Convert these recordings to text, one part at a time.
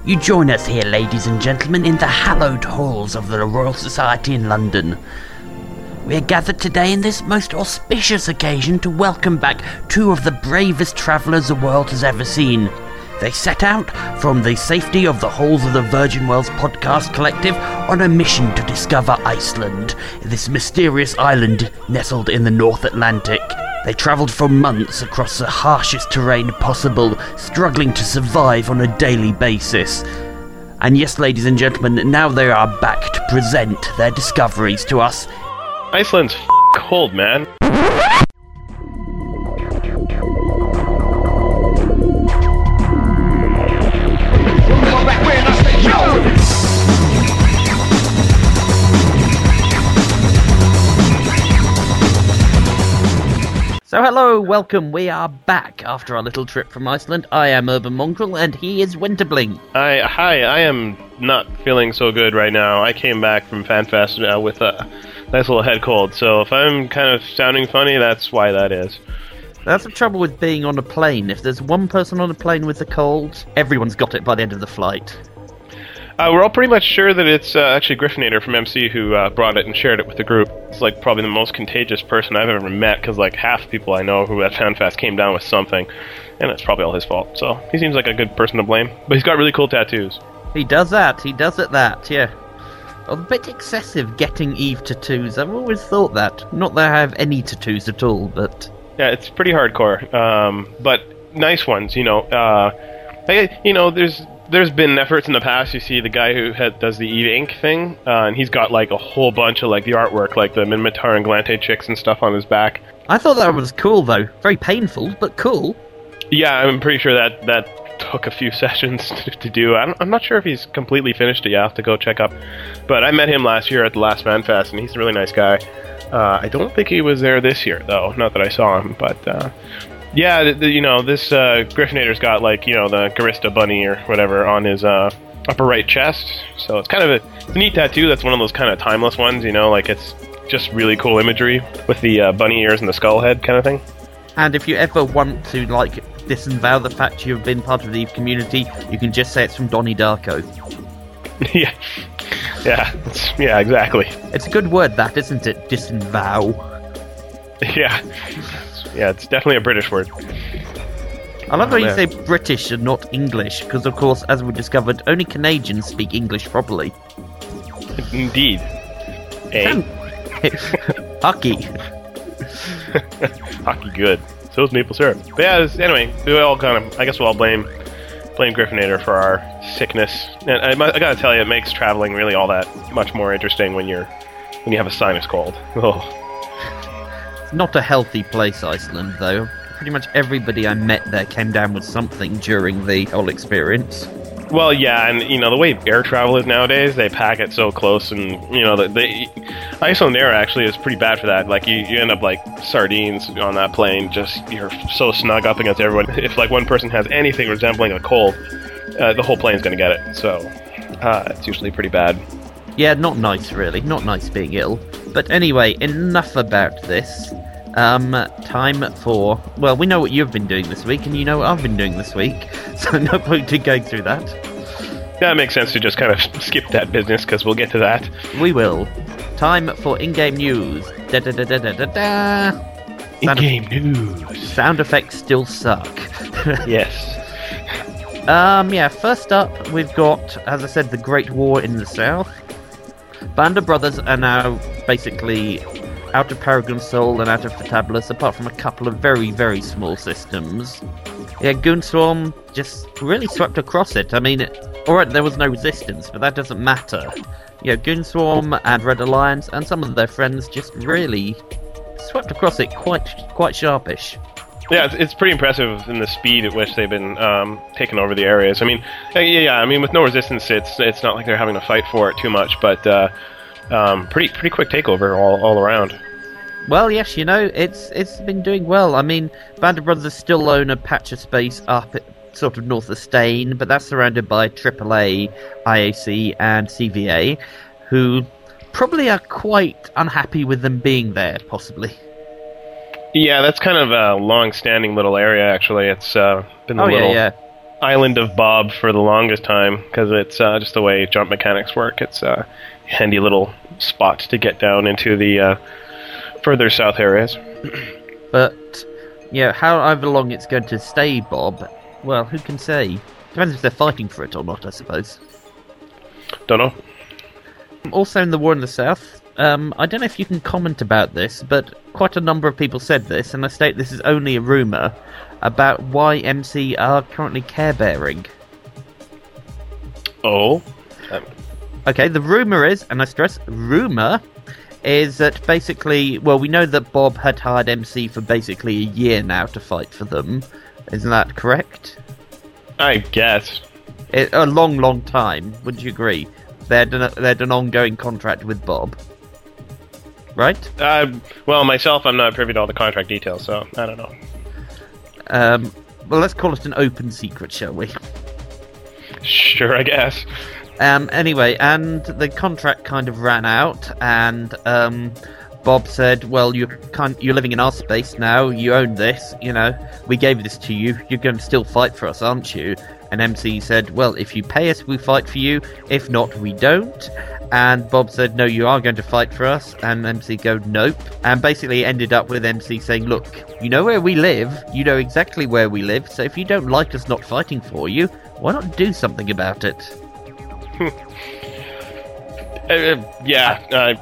You join us here, ladies and gentlemen, in the hallowed halls of the Royal Society in London. We are gathered today in this most auspicious occasion to welcome back two of the bravest travellers the world has ever seen. They set out from the safety of the halls of the Virgin Wells Podcast Collective on a mission to discover Iceland, this mysterious island nestled in the North Atlantic. They travelled for months across the harshest terrain possible, struggling to survive on a daily basis. And yes, ladies and gentlemen, now they are back to present their discoveries to us. Iceland's cold, man. So hello, welcome, we are back after our little trip from Iceland. I am Urban Mongrel and he is Winterbling. Hi, I am not feeling so good right now. I came back from FanFest with a nice little head cold, so if I'm kind of sounding funny, that's why that is. That's the trouble with being on a plane. If there's one person on a plane with the cold, everyone's got it by the end of the flight. We're all pretty much sure that it's actually Griffinator from MC who brought it and shared it with the group. It's like probably the most contagious person I've ever met, because like half the people I know who at FanFest came down with something, and it's probably all his fault. So he seems like a good person to blame, but he's got really cool tattoos. He does that, yeah. A bit excessive getting Eve tattoos. I've always thought that. Not that I have any tattoos at all, but... Yeah, it's pretty hardcore, but nice ones, There's been efforts in the past. You see the guy who does the Eve Ink thing, and he's got like a whole bunch of like the artwork, like the Minmatar and Glante chicks and stuff on his back. I thought that was cool, though. Very painful, but cool. Yeah, I'm pretty sure that took a few sessions to do. I'm not sure if he's completely finished it yet. I'll have to go check up. But I met him last year at the last FanFest, and he's a really nice guy. I don't think he was there this year, though. Not that I saw him, but... Yeah, this Griffinator's got, like, the Garista bunny or whatever on his upper right chest. So it's kind of it's a neat tattoo. That's one of those kind of timeless ones, like it's just really cool imagery with the bunny ears and the skull head kind of thing. And if you ever want to, like, disavow the fact you've been part of the Eve community, you can just say it's from Donnie Darko. Yeah, exactly. It's a good word, that, isn't it? Disavow. Yeah, it's definitely a British word. I love how you say British and not English, because of course, as we discovered, only Canadians speak English properly. Indeed. Hockey. Hockey good. So is maple syrup. But yeah, anyway, I guess we'll all blame Griffinator for our sickness. And I gotta tell you, it makes traveling really all that much more interesting when you have a sinus cold. Oh. Not a healthy place, Iceland, though. Pretty much everybody I met there came down with something during the whole experience. Well, yeah, and, the way air travel is nowadays, they pack it so close, and, the Iceland Air actually is pretty bad for that. Like, you end up like sardines on that plane, you're so snug up against everyone. If, like, one person has anything resembling a cold, the whole plane's gonna get it, so it's usually pretty bad. Yeah, not nice, really. Not nice being ill. But anyway, enough about this. Time for... Well, we know what you've been doing this week, and you know what I've been doing this week. So no point in going through that. Yeah, it makes sense to just kind of skip that business, because we'll get to that. We will. Time for in-game news. Da-da-da-da-da-da-da. In-game news. Sound effects still suck. Yes. First up, we've got, as I said, the Great War in the South. Band of Brothers are now basically out of Peregrine Sol and out of Fatabulas, apart from a couple of very, very small systems. Yeah, Goonswarm just really swept across it. I mean, alright, there was no resistance, but that doesn't matter. Yeah, Goonswarm and Red Alliance and some of their friends just really swept across it quite sharpish. Yeah, it's pretty impressive in the speed at which they've been taking over the areas. I mean, with no resistance, it's not like they're having to fight for it too much, but pretty quick takeover all around. Well, yes, it's been doing well. I mean, Band of Brothers still own a patch of space up sort of north of Stain, but that's surrounded by AAA, IAC, and CVA, who probably are quite unhappy with them being there, possibly. Yeah, that's kind of a long-standing little area, actually. It's been a little... Yeah. Island of Bob for the longest time, because it's just the way jump mechanics work. It's a handy little spot to get down into the further south areas. But, yeah, however long it's going to stay, Bob, well, who can say? Depends if they're fighting for it or not, I suppose. Don't know. Also in the war in the south, I don't know if you can comment about this, but quite a number of people said this, and I state this is only a rumour, about why MC are currently care-bearing. Oh? Okay, the rumour is, and I stress, rumour, is that basically, well, we know that Bob had hired MC for basically a year now to fight for them. Isn't that correct? I guess. A long, long time, would you agree? They had an ongoing contract with Bob. Right? Well, myself, I'm not privy to all the contract details, so I don't know. Well, let's call it an open secret, shall we? Sure, I guess. Anyway, and the contract kind of ran out, and Bob said, well, you're living in our space now, you own this, you know, we gave this to you, you're going to still fight for us, aren't you? And MC said, well, if you pay us, we fight for you, if not, we don't. And Bob said, no, you are going to fight for us, and MC go, nope. And basically ended up with MC saying, look, you know where we live, you know exactly where we live, so if you don't like us not fighting for you, why not do something about it? Yeah,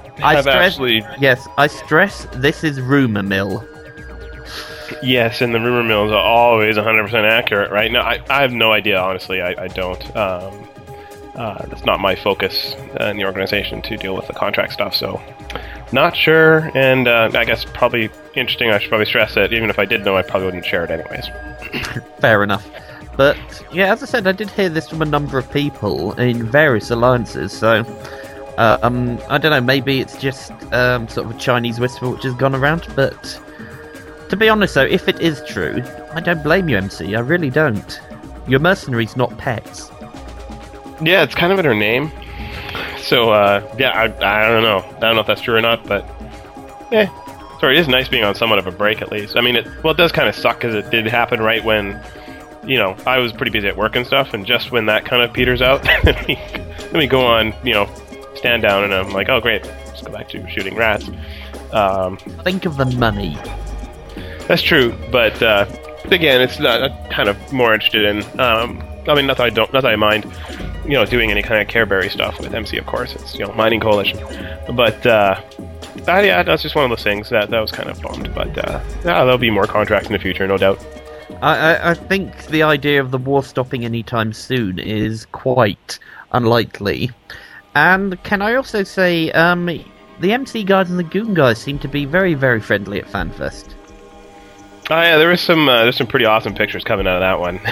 I stress this is rumour mill. Yes, and the rumor mills are always 100% accurate, right? No, I have no idea, honestly. I don't. That's not my focus in the organization to deal with the contract stuff, so not sure. And I guess probably interesting. I should probably stress that even if I did know, I probably wouldn't share it anyways. Fair enough. But yeah, as I said, I did hear this from a number of people in various alliances. So I don't know. Maybe it's just sort of a Chinese whisper which has gone around, but. To be honest, though, if it is true, I don't blame you, MC. I really don't. You're mercenaries, not pets. Yeah, it's kind of in her name. So, yeah, I don't know. I don't know if that's true or not, but... Sorry, it is nice being on somewhat of a break, at least. I mean, it does kind of suck, because it did happen right when, you know, I was pretty busy at work and stuff, and just when that kind of peters out, let me go on, you know, stand down, and I'm like, oh, great, let's go back to shooting rats. Think of the money. That's true, but again, it's not kind of more interested in. I mean, not that I mind, you know, doing any kind of Careberry stuff with MC. Of course, it's, you know, Mining Coalition, but yeah, that's just one of those things that was kind of bummed. But there'll be more contracts in the future, no doubt. I think the idea of the war stopping anytime soon is quite unlikely. And can I also say, the MC guys and the Goon guys seem to be very, very friendly at FanFest. Oh yeah, there's some pretty awesome pictures coming out of that one.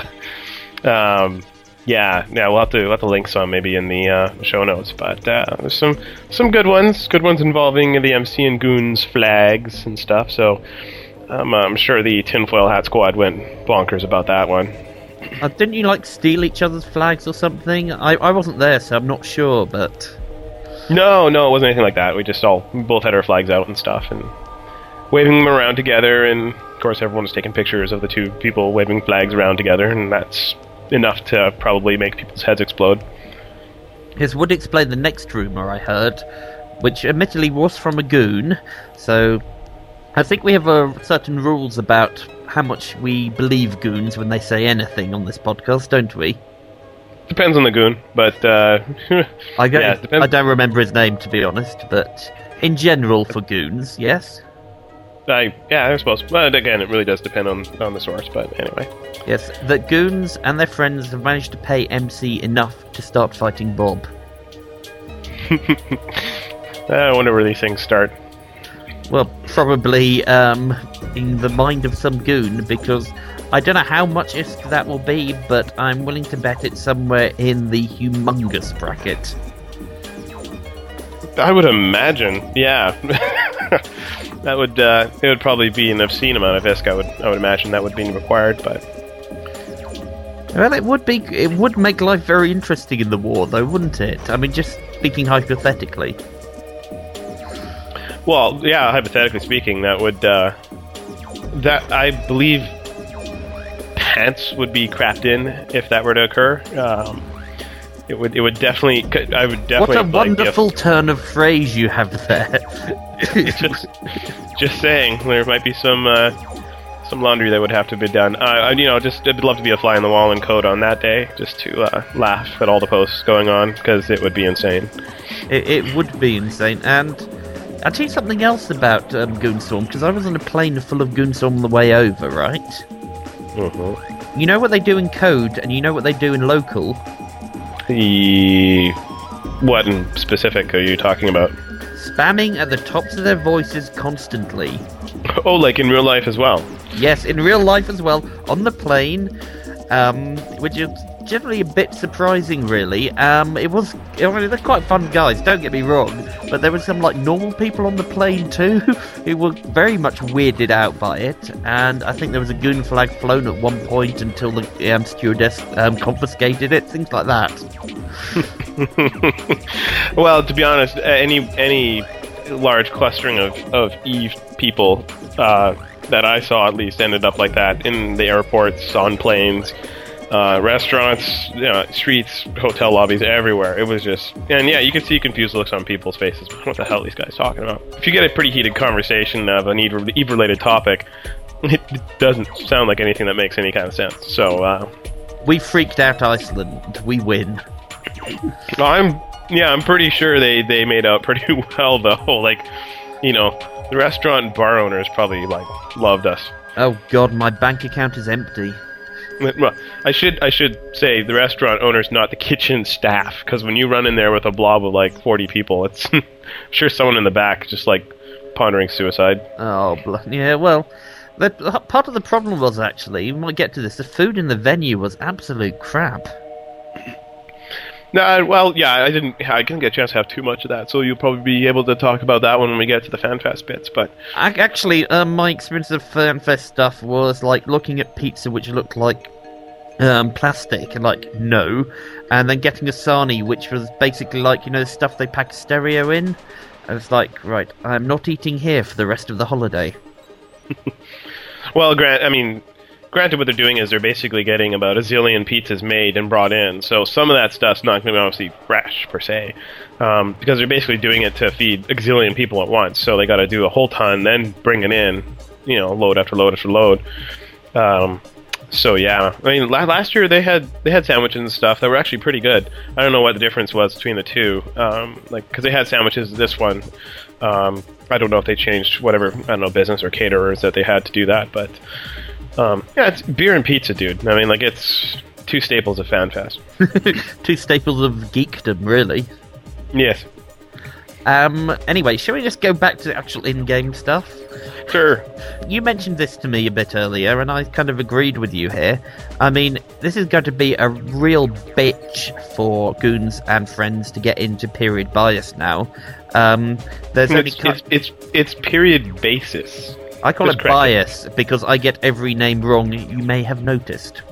Yeah, we'll have to link some maybe in the show notes. But there's some good ones involving the MC and Goons flags and stuff. So I'm sure the Tinfoil Hat Squad went bonkers about that one. Didn't you like steal each other's flags or something? I wasn't there, so I'm not sure. But no, it wasn't anything like that. We both had our flags out and stuff and waving them around together, and of course everyone was taking pictures of the two people waving flags around together, and that's enough to probably make people's heads explode. This would explain the next rumour I heard, which admittedly was from a Goon, so I think we have certain rules about how much we believe Goons when they say anything on this podcast, don't we? Depends on the Goon, but I don't remember his name, to be honest, but in general for Goons, yes? I suppose. Well, again, it really does depend on the source, but anyway. Yes, that Goons and their friends have managed to pay MC enough to start fighting Bob. I wonder where these things start. Well, probably in the mind of some Goon, because I don't know how much that will be, but I'm willing to bet it's somewhere in the humongous bracket. I would imagine, yeah. That would it would probably be an obscene amount of ISK. I would imagine that would be required, but well, it would make life very interesting in the war, though, wouldn't it? I mean, just speaking hypothetically. Well, yeah, hypothetically speaking, that would that I believe pants would be crapped in if that were to occur. It would definitely. I would definitely. What a wonderful turn of phrase you have there. just saying, there might be some laundry that would have to be done. I'd love to be a fly on the wall in code on that day, just to laugh at all the posts going on, because it would be insane. It would be insane, and I'll tell you something else about Goonstorm, because I was on a plane full of Goonstorm on the way over, right? Mm-hmm. You know what they do in code, and you know what they do in local? What in specific are you talking about? Spamming at the tops of their voices constantly. Oh, like in real life as well? Yes, in real life as well, on the plane, which is generally a bit surprising, really. They're quite fun guys, don't get me wrong, but there were some, normal people on the plane, too, who were very much weirded out by it, and I think there was a goon flag flown at one point until the stewardess confiscated it, things like that. Well, to be honest, any large clustering of Eve people that I saw, at least, ended up like that in the airports, on planes, restaurants, streets, hotel lobbies, everywhere. It was just, and yeah, you can see confused looks on people's faces. What the hell are these guys talking about? If you get a pretty heated conversation of an Eve-related topic, it doesn't sound like anything that makes any kind of sense. So, we freaked out Iceland. We win. I'm pretty sure they made out pretty well, though. The restaurant and bar owners probably loved us. Oh God, my bank account is empty. Well, I should say the restaurant owners, not the kitchen staff, because when you run in there with a blob of 40 people, it's I'm sure someone in the back just pondering suicide. Oh, yeah. Well, part of the problem was actually, we might get to this. The food in the venue was absolute crap. Well, yeah, I didn't get a chance to have too much of that, so you'll probably be able to talk about that when we get to the FanFest bits, but... Actually, my experience of FanFest stuff was, looking at pizza which looked like plastic, and no, and then getting a sarnie, which was basically the stuff they pack stereo in. I was right, I'm not eating here for the rest of the holiday. Well, granted, what they're doing is they're basically getting about a zillion pizzas made and brought in, so some of that stuff's not going to be obviously fresh, per se, because they're basically doing it to feed a zillion people at once, so they got to do a whole ton, then bring it in, load after load after load. So yeah, last year they had sandwiches and stuff that were actually pretty good. I don't know what the difference was between the two, because they had sandwiches this one. I don't know if they changed whatever, business or caterers that they had to do that, but... yeah, it's beer and pizza, dude. It's two staples of FanFest. Two staples of geekdom, really. Yes. Anyway, shall we just go back to the actual in-game stuff? Sure. You mentioned this to me a bit earlier, and I kind of agreed with you here. This is going to be a real bitch for goons and friends to get into period bias now. It's period basis. I call it bias because I get every name wrong, you may have noticed.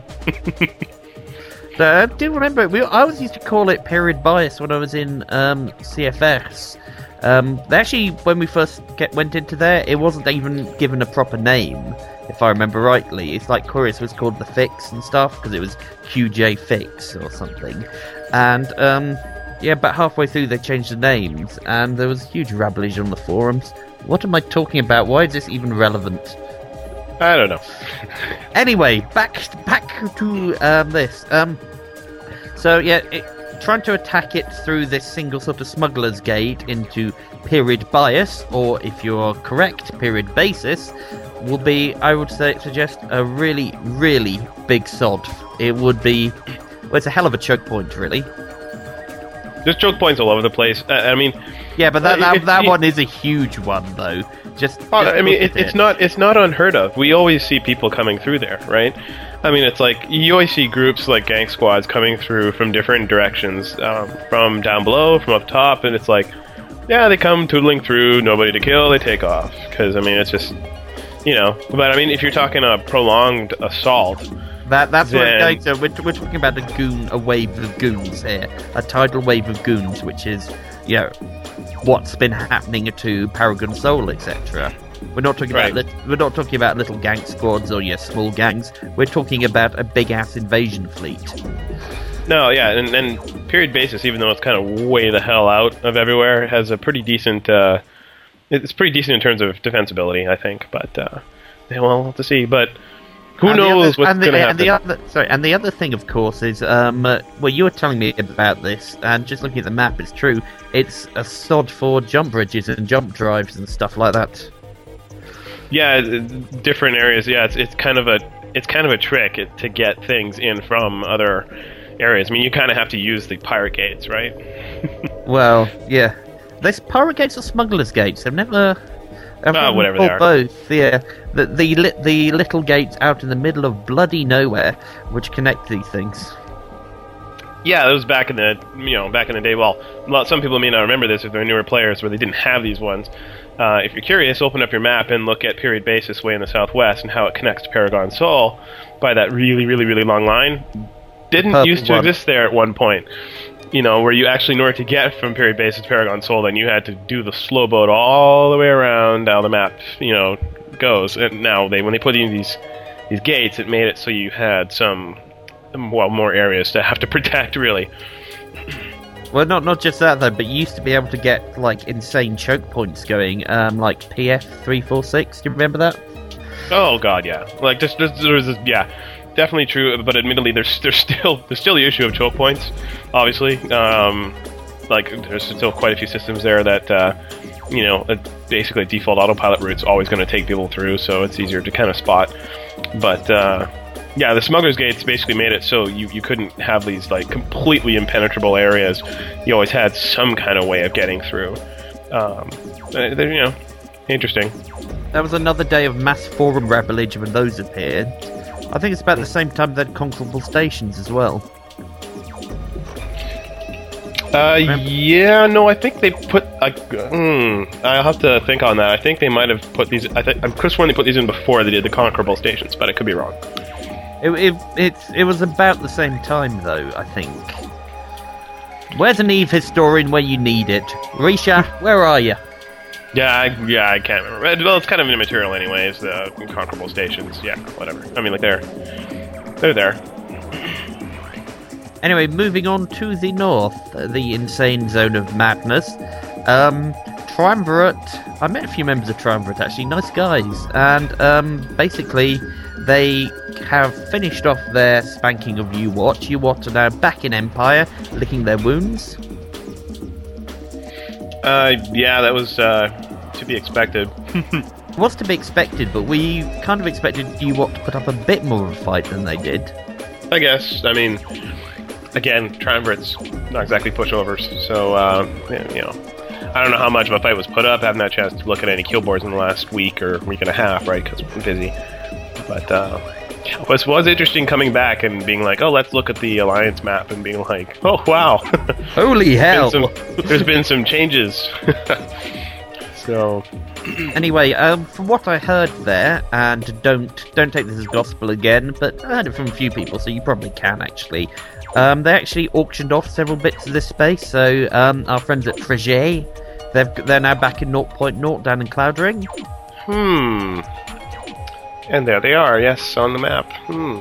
I do remember, I always used to call it period bias when I was in CFS. They actually, when we first went into there, it wasn't even given a proper name, if I remember rightly. It's Chorus was called The Fix and stuff, because it was QJ Fix or something. And, but halfway through they changed the names, and there was huge rabblage on the forums. What am I talking about? Why is this even relevant? I don't know. Anyway, back to this. Trying to attack it through this single sort of smuggler's gate into period bias, or if you're correct, period basis, will be, I would suggest, a really, really big sod. It would be... Well, it's a hell of a choke point, really. There's choke points all over the place. Yeah, but that one is a huge one, though. It's not unheard of. We always see people coming through there, right? It's you always see groups like gang squads coming through from different directions, from down below, from up top, and it's they come tootling through, nobody to kill, they take off. Because, it's just, But, if you're talking a prolonged assault... That's what it's going to... We're talking about a wave of goons here. A tidal wave of goons, which is, what's been happening to Paragon Soul, etc. We're not talking Right. about we're not talking about little gang squads or small gangs. We're talking about a big ass invasion fleet. No, yeah, and period basis, even though it's kind of way the hell out of everywhere, has a pretty decent. It's pretty decent in terms of defensibility, I think. But yeah, we'll have to see. But who knows what's going to happen? And the other thing, of course, is well, you were telling me about this, and just looking at the map, it's true. It's a sod for jump bridges and jump drives and stuff like that. Yeah, different areas. Yeah, it's kind of a trick to get things in from other areas. I mean, you kind of have to use the pirate gates, right? Well, yeah. There's pirate gates or smugglers gates. I've never. Whatever they are. Both, yeah. The little gates out in the middle of bloody nowhere, which connect these things. Yeah, that was back in the day. Well, some people may not remember this if they're newer players, where they didn't have these ones. If you're curious, open up your map and look at period basis way in the southwest and how it connects to Paragon Sol by that really, really, really long line. Didn't used to exist there at one point. Where you actually, in order to get from period basis to Paragon Sol, then you had to do the slow boat all the way around how the map, goes. And now when they put in these gates, it made it so you had more areas to have to protect, really. Well, not just that though, but you used to be able to get like insane choke points going, like PF 346. Do you remember that? Oh God, yeah. Like there's yeah. Definitely true, but admittedly, there's still the issue of choke points. Obviously, like there's still quite a few systems there that basically default autopilot route's always going to take people through, so it's easier to kind of spot. But yeah, the smugglers gates basically made it so you couldn't have these like completely impenetrable areas. You always had some kind of way of getting through. Interesting. That was another day of mass forum rebellage when those appeared. I think it's about the same time they had conquerable stations as well. Yeah, no, I think they put. I'll have to think on that. I think they might have put these. I'm could have sworn they put these in before they did the conquerable stations, but I could be wrong. It was about the same time, though, I think. Where's an Eve historian where you need it? Risha, where are you? Yeah, I can't remember. Well, it's kind of immaterial anyways, the conquerable stations. Yeah, whatever. I mean, like, they're there. Anyway, moving on to the north, the insane zone of madness. Triumvirate. I met a few members of Triumvirate, actually. Nice guys. And basically, they have finished off their spanking of UWAT. UWAT are now back in Empire, licking their wounds. Yeah, that was to be expected. It was to be expected, but we kind of expected UWAT to put up a bit more of a fight than they did. I guess. I mean, again, Triumvirate's not exactly pushovers, so, I don't know how much of a fight was put up. I haven't had a chance to look at any kill boards in the last week or week and a half, right, because I'm busy. But, it was interesting coming back and being like, oh, let's look at the Alliance map, and being like, oh, wow. Holy hell! There's been some changes. So... Anyway, from what I heard there, and don't take this as gospel again, but I heard it from a few people, so you probably can actually. They actually auctioned off several bits of this space, so our friends at Frigé, they're now back in 0.0 down in Cloudring. And there they are, yes, on the map.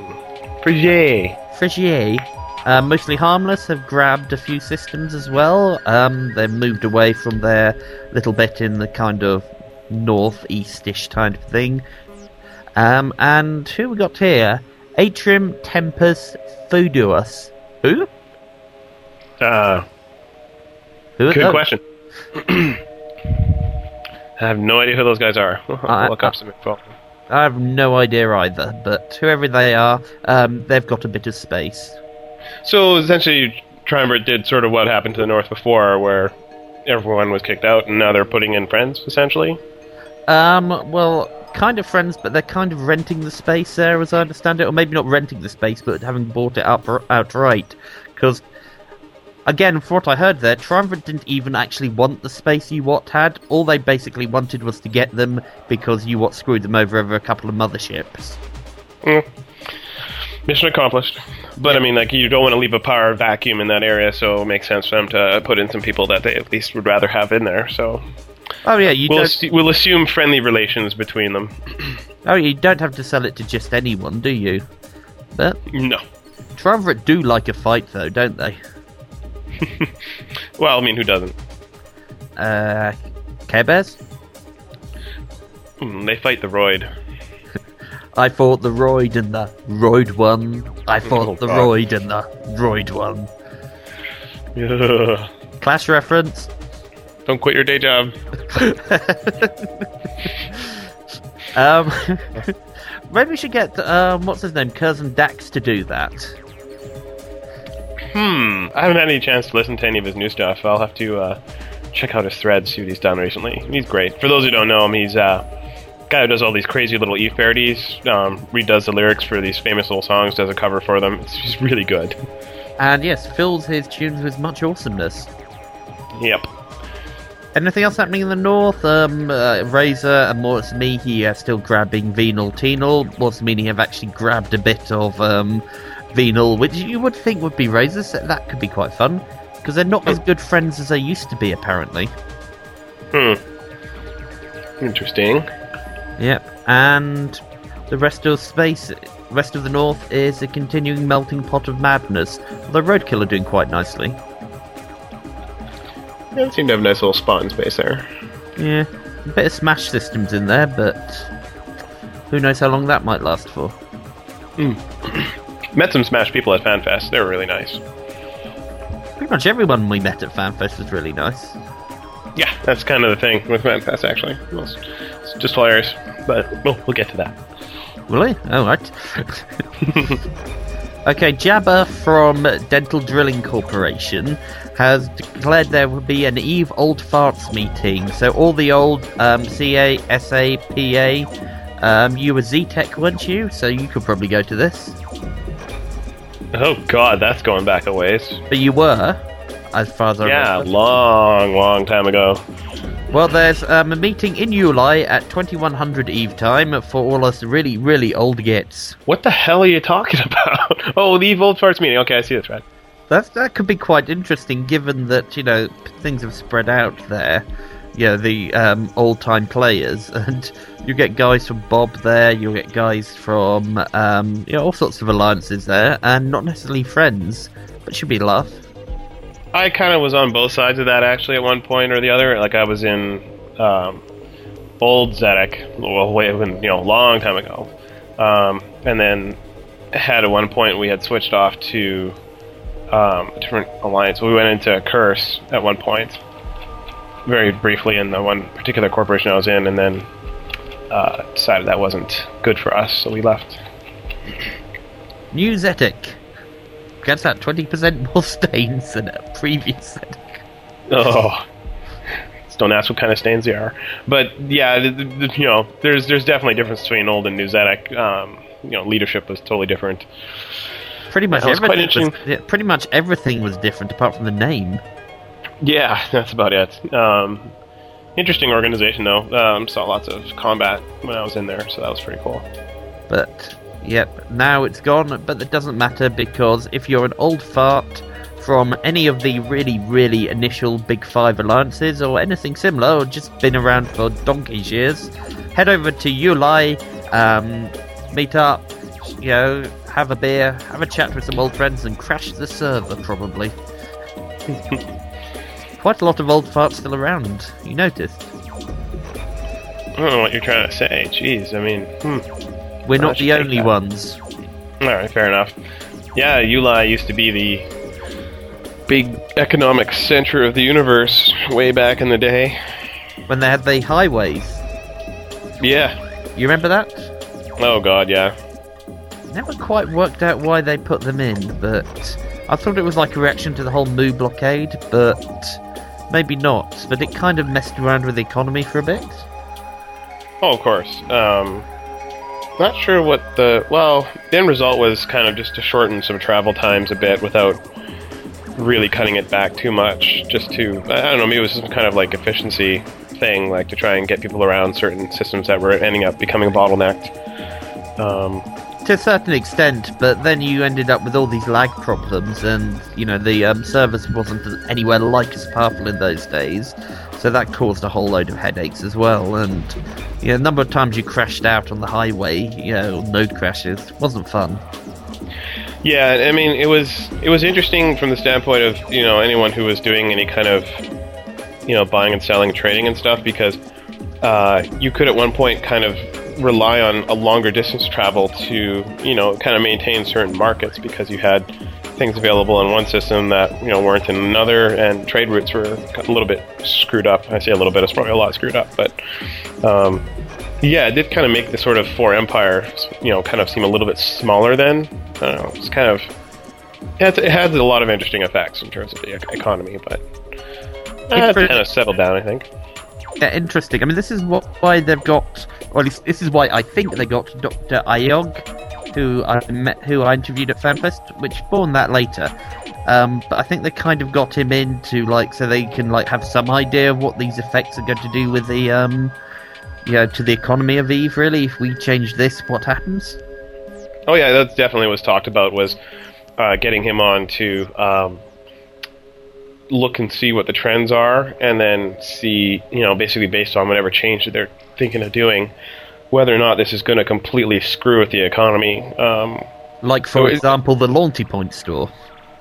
Frigé, mostly harmless, have grabbed a few systems as well. They've moved away from their little bit in the kind of northeast-ish kind of thing. And who we got here? Atrium Tempus Foeduus. Who? Good question. I have no idea who those guys are. I'll look up some info. I have no idea either, but whoever they are, they've got a bit of space. So essentially, Triumvirate did sort of what happened to the North before, where everyone was kicked out, and now they're putting in friends, essentially? Well, kind of friends, but they're kind of renting the space there, as I understand it. Or maybe not renting the space, but having bought it up outright. Because, again, from what I heard there, Triumvirate didn't even actually want the space UWAT had. All they basically wanted was to get them because UWAT screwed them over a couple of motherships. Mission accomplished. But, I mean, like, you don't want to leave a power vacuum in that area, so it makes sense for them to put in some people that they at least would rather have in there, so... Oh yeah, We'll assume friendly relations between them. Oh, you don't have to sell it to just anyone, do you? But No. Triumvirate do like a fight, though, don't they? Well, I mean, who doesn't? Care Bears? They fight the Roid. I fought the Roid and the Roid won. I fought the God. Roid and the Roid won. Ugh. Clash reference. Don't quit your day job. Maybe we should get, what's his name, Curzon Dax to do that. I haven't had any chance to listen to any of his new stuff. I'll have to check out his threads, see what he's done recently. He's great. For those who don't know him, he's a guy who does all these crazy little Eve parodies, redoes the lyrics for these famous little songs, does a cover for them. He's really good. And yes, fills his tunes with much awesomeness. Yep. Anything else happening in the north? Razor and Mortis Meahy are still grabbing Venal Tenal. Mortis Meahy have actually grabbed a bit of Venal, which you would think would be Razor, so that could be quite fun. Because they're not as good friends as they used to be, apparently. Interesting. Yep, and the rest of the north is a continuing melting pot of madness. Although Roadkill are doing quite nicely. Yeah, it seemed to have a nice little spot in space there. Yeah, a bit of Smash systems in there, but who knows how long that might last for. Met some Smash people at FanFest. They were really nice. Pretty much everyone we met at FanFest was really nice. Yeah, that's kind of the thing with FanFest, actually. It's just hilarious. But we'll get to that. Really? Oh, right. Okay, Jabba from Dental Drilling Corporation has declared there will be an Eve Old Farts meeting. So all the old CA, SA, PA, you were Z-Tech, weren't you? So you could probably go to this. Oh god, that's going back a ways. But you were, as far as I remember. Yeah, long time ago. Well, there's a meeting in Uli at 2100 Eve time for all us really, really old gits. What the hell are you talking about? Oh, the Eve Old Farts meeting. Okay, I see this, right. That could be quite interesting, given that, things have spread out there. The old-time players, and you get guys from Bob there, you'll get guys from, all sorts of alliances there, and not necessarily friends, but should be a laugh. I kind of was on both sides of that, actually, at one point or the other. Like, I was in old Zedek, long time ago. And then at one point we had switched off to a different alliance. We went into Curse at one point, very briefly in the one particular corporation I was in, and then decided that wasn't good for us, so we left. New Zetic gets that 20% more stains than a previous Zetic. Oh, just don't ask what kind of stains they are. But yeah, there's definitely a difference between old and new Zetic. Leadership was totally different. Pretty much everything was different apart from the name. Yeah, that's about it. Interesting organization, though. Saw lots of combat when I was in there, so that was pretty cool. But, yep, now it's gone, but that doesn't matter, because if you're an old fart from any of the really, really initial Big Five alliances, or anything similar, or just been around for donkey's years, head over to Uli, meet up, have a beer, have a chat with some old friends, and crash the server, probably. Quite a lot of old farts still around. You noticed? I don't know what you're trying to say. Jeez, I mean, We're not the only ones. Alright, fair enough. Yeah, Uli used to be the big economic center of the universe way back in the day. When they had the highways. Yeah. You remember that? Oh god, yeah. Never quite worked out why they put them in, but I thought it was like a reaction to the whole Mu blockade, but maybe not. But it kind of messed around with the economy for a bit. Oh, of course. Not sure what the end result was kind of just to shorten some travel times a bit without really cutting it back too much. Just to, I don't know, maybe it was some kind of like efficiency thing, like to try and get people around certain systems that were ending up becoming bottlenecked. To a certain extent, but then you ended up with all these lag problems, and the service wasn't anywhere like as powerful in those days. So that caused a whole load of headaches as well, and a number of times you crashed out on the highway, node crashes. It wasn't fun. Yeah, I mean, it was interesting from the standpoint of, anyone who was doing any kind of, buying and selling, trading and stuff, because you could at one point kind of rely on a longer distance travel to, kind of maintain certain markets, because you had things available in one system that, weren't in another, and trade routes were a little bit screwed up. I say a little bit, it's probably a lot screwed up, but yeah, it did kind of make the sort of four empires, kind of seem a little bit smaller then. I don't know, it's kind of, it had a lot of interesting effects in terms of the economy, but it kind of settled down, I think. Yeah, interesting. I mean, this is why they've got, or at least this is why I think they got Dr. Ayog, who I interviewed at FanFest, which spawned that later. But I think they kind of got him in to, so they can, have some idea of what these effects are going to do with the, to the economy of EVE, really. If we change this, what happens? Oh yeah, that definitely was talked about, was getting him on to look and see what the trends are, and then see, basically based on whatever change that they're thinking of doing, whether or not this is going to completely screw with the economy. For example, the Launty Point store.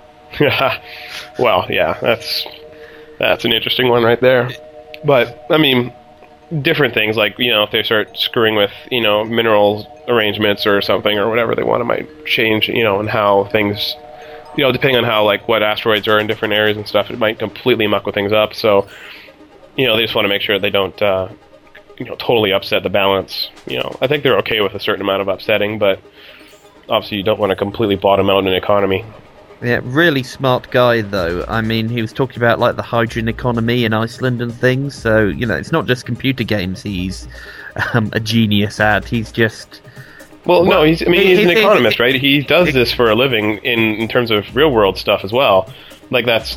Well, yeah, that's an interesting one right there. But, I mean, different things, if they start screwing with, minerals arrangements or something, or whatever they want, it might change, and how things, depending on how, what asteroids are in different areas and stuff, it might completely muck with things up. So, they just want to make sure they don't, totally upset the balance. I think they're okay with a certain amount of upsetting, but obviously you don't want to completely bottom out an economy. Yeah, really smart guy, though. I mean, he was talking about, the hydrogen economy in Iceland and things, so, it's not just computer games he's a genius at, he's just... Well, no, he's an economist, right? He does this for a living in terms of real-world stuff as well. He's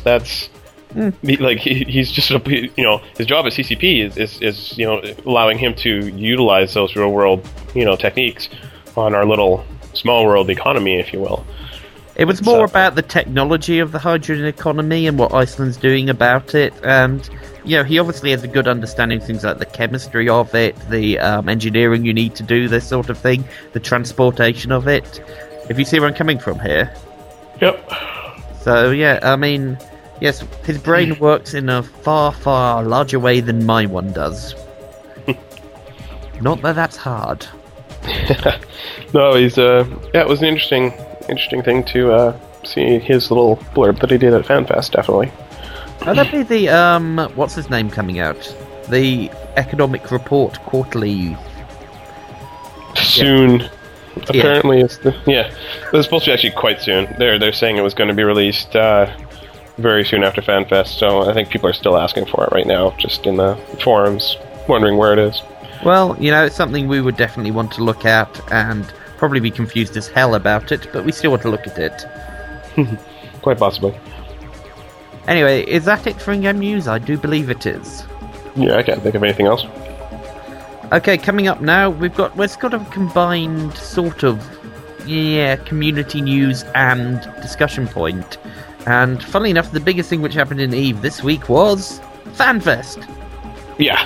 just, his job at CCP is allowing him to utilize those real-world, techniques on our little small-world economy, if you will. It was more about the technology of the hydrogen economy and what Iceland's doing about it, and he obviously has a good understanding of things like the chemistry of it, the engineering you need to do this sort of thing, the transportation of it. If you see where I'm coming from here. Yep. So, yeah, I mean, yes, his brain works in a far, far larger way than my one does. Not that that's hard. No, he's, it was an interesting thing to see his little blurb that he did at FanFest, definitely. Oh, that'd be the, what's his name coming out? The Economic Report Quarterly. Soon. Yeah. Apparently it's it was supposed to be actually quite soon. They're saying it was going to be released very soon after FanFest, so I think people are still asking for it right now, just in the forums, wondering where it is. Well, it's something we would definitely want to look at, and probably be confused as hell about it, but we still want to look at it. Quite possibly. Anyway, is that it for in-game news? I do believe it is. Yeah, I can't think of anything else. Okay, coming up now, we've got a combined sort of, community news and discussion point. And funnily enough, the biggest thing which happened in EVE this week was FanFest. Yeah.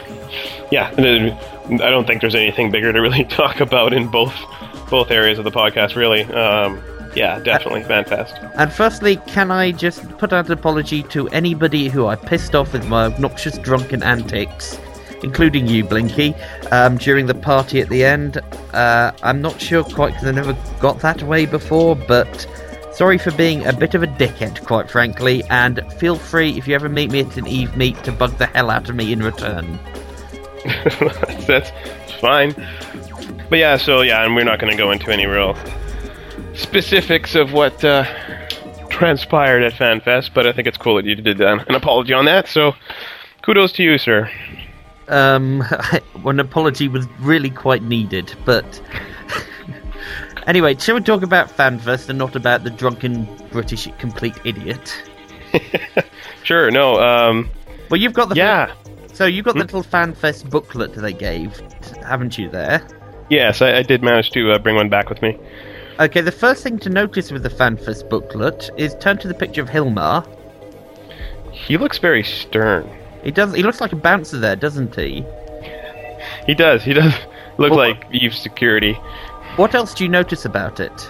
I don't think there's anything bigger to really talk about in both areas of the podcast, really. Yeah, definitely FanFest. And firstly, can I just put out an apology to anybody who I pissed off with my obnoxious drunken antics, including you, Blinky, during the party at the end. I'm not sure quite, because I never got that way before, but sorry for being a bit of a dickhead, quite frankly, and feel free, if you ever meet me at an EVE meet, to bug the hell out of me in return. That's fine. But and we're not going to go into any real specifics of what transpired at FanFest, but I think it's cool that you did an apology on that, so kudos to you, sir. An apology was really quite needed, but anyway, shall we talk about FanFest and not about the drunken British complete idiot? Sure, no, well, you've got so you've got the little FanFest booklet they gave, haven't you, there? Yes, I did manage to bring one back with me. Okay, the first thing to notice with the FanFest booklet is turn to the picture of Hilmar. He looks very stern. He does. He looks like a bouncer there, doesn't he? He does look like Eve security. What else do you notice about it?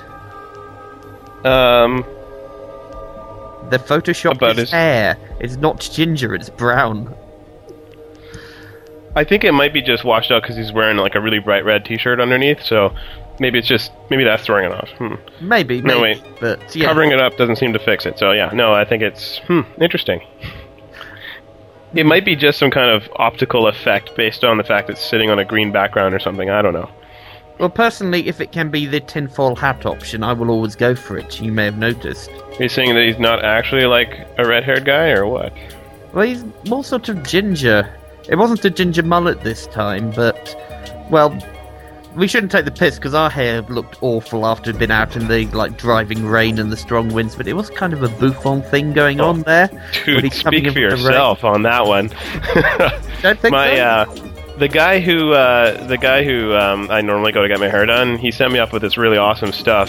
The Photoshop About his hair. It's not ginger, it's brown. I think it might be just washed out because he's wearing like a really bright red T-shirt underneath. So maybe that's throwing it off. Maybe. No, wait. But yeah. Covering it up doesn't seem to fix it. So yeah, no, I think it's interesting. It might be just some kind of optical effect based on the fact it's sitting on a green background or something. I don't know. Well, personally, if it can be the tinfoil hat option, I will always go for it. You may have noticed. Are you saying that he's not actually like a red-haired guy, or what? Well, he's more sort of ginger. It wasn't a ginger mullet this time, but, well, we shouldn't take the piss because our hair looked awful after it'd been out in the driving rain and the strong winds. But it was kind of a Buffon thing going on there. Dude, speak for yourself on that one. Don't think so? The guy who I normally go to get my hair done, he set me up with this really awesome stuff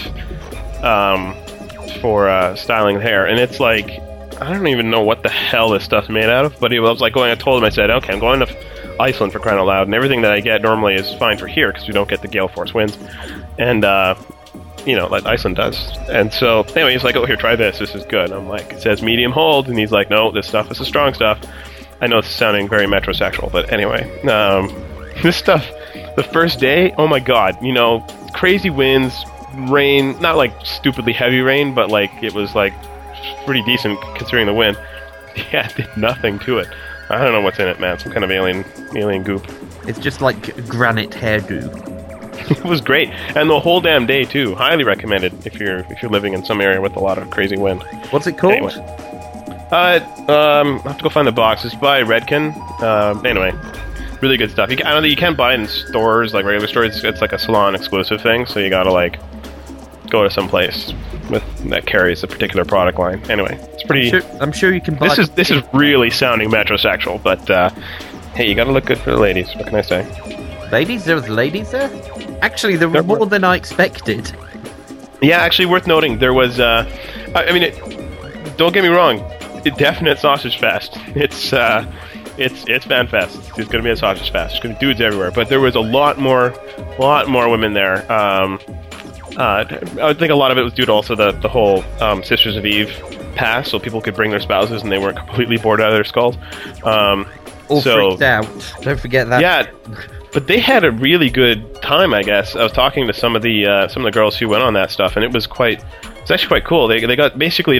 for styling the hair, and it's like, I don't even know what the hell this stuff's made out of, but I was like I told him, I said, okay, I'm going to Iceland for crying out loud, and everything that I get normally is fine for here because we don't get the gale force winds, and like Iceland does. And so anyway, he's like, oh, here, try this is good. I'm like, it says medium hold, and he's like, no, this stuff is the strong stuff. I know it's sounding very metrosexual, but anyway, this stuff, the first day, oh my god, crazy winds, rain, not like stupidly heavy rain, but like it was like pretty decent considering the wind. Yeah, it did nothing to it. I don't know what's in it, man. Some kind of alien goop. It's just like granite hairdo. It was great, and the whole damn day too. Highly recommended if you're living in some area with a lot of crazy wind. What's it called? Anyway. I have to go find the box. It's by Redken. Anyway, really good stuff. You can't buy it in stores, like regular stores. It's like a salon exclusive thing, so you gotta like go to some place that carries a particular product line. Anyway, it's pretty. I'm sure you can buy. This is really sounding metrosexual, but hey, you gotta look good for the ladies. What can I say? Ladies? There was ladies there? Actually, there were more than I expected. Yeah, actually, worth noting. There was. Don't get me wrong. Definite sausage fest. It's FanFest. It's going to be a sausage fest. There's going to be dudes everywhere, but there was a lot more women there. I think a lot of it was due to also the whole Sisters of Eve pass, so people could bring their spouses and they weren't completely bored out of their skulls. All freaked out. Don't forget that. Yeah, but they had a really good time, I guess. I was talking to some of the girls who went on that stuff, and it's actually quite cool. They got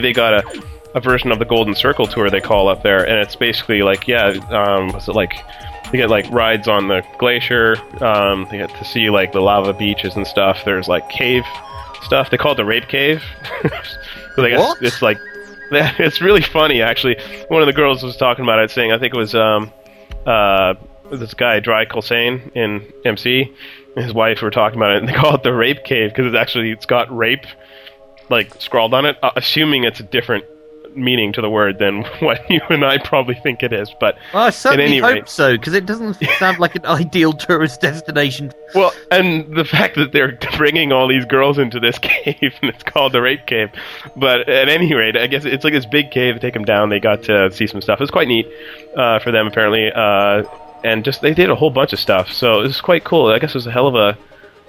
a version of the Golden Circle tour they call up there, and it's basically like, was it like you get like rides on the glacier, you get to see like the lava beaches and stuff. There's like cave stuff. They call it the rape cave. What? It's like, it's really funny actually. One of the girls was talking about it, saying, I think it was this guy Dry Colsane in MC and his wife were talking about it, and they call it the rape cave because it's got rape like scrawled on it, assuming it's a different meaning to the word than what you and I probably think it is, but I certainly hope so, because it doesn't sound like an ideal tourist destination. Well, and the fact that they're bringing all these girls into this cave, and it's called the Rape Cave, but at any rate, I guess it's like this big cave. They take them down, they got to see some stuff. It was quite neat for them, apparently, and just they did a whole bunch of stuff, so it was quite cool. I guess it was a hell of a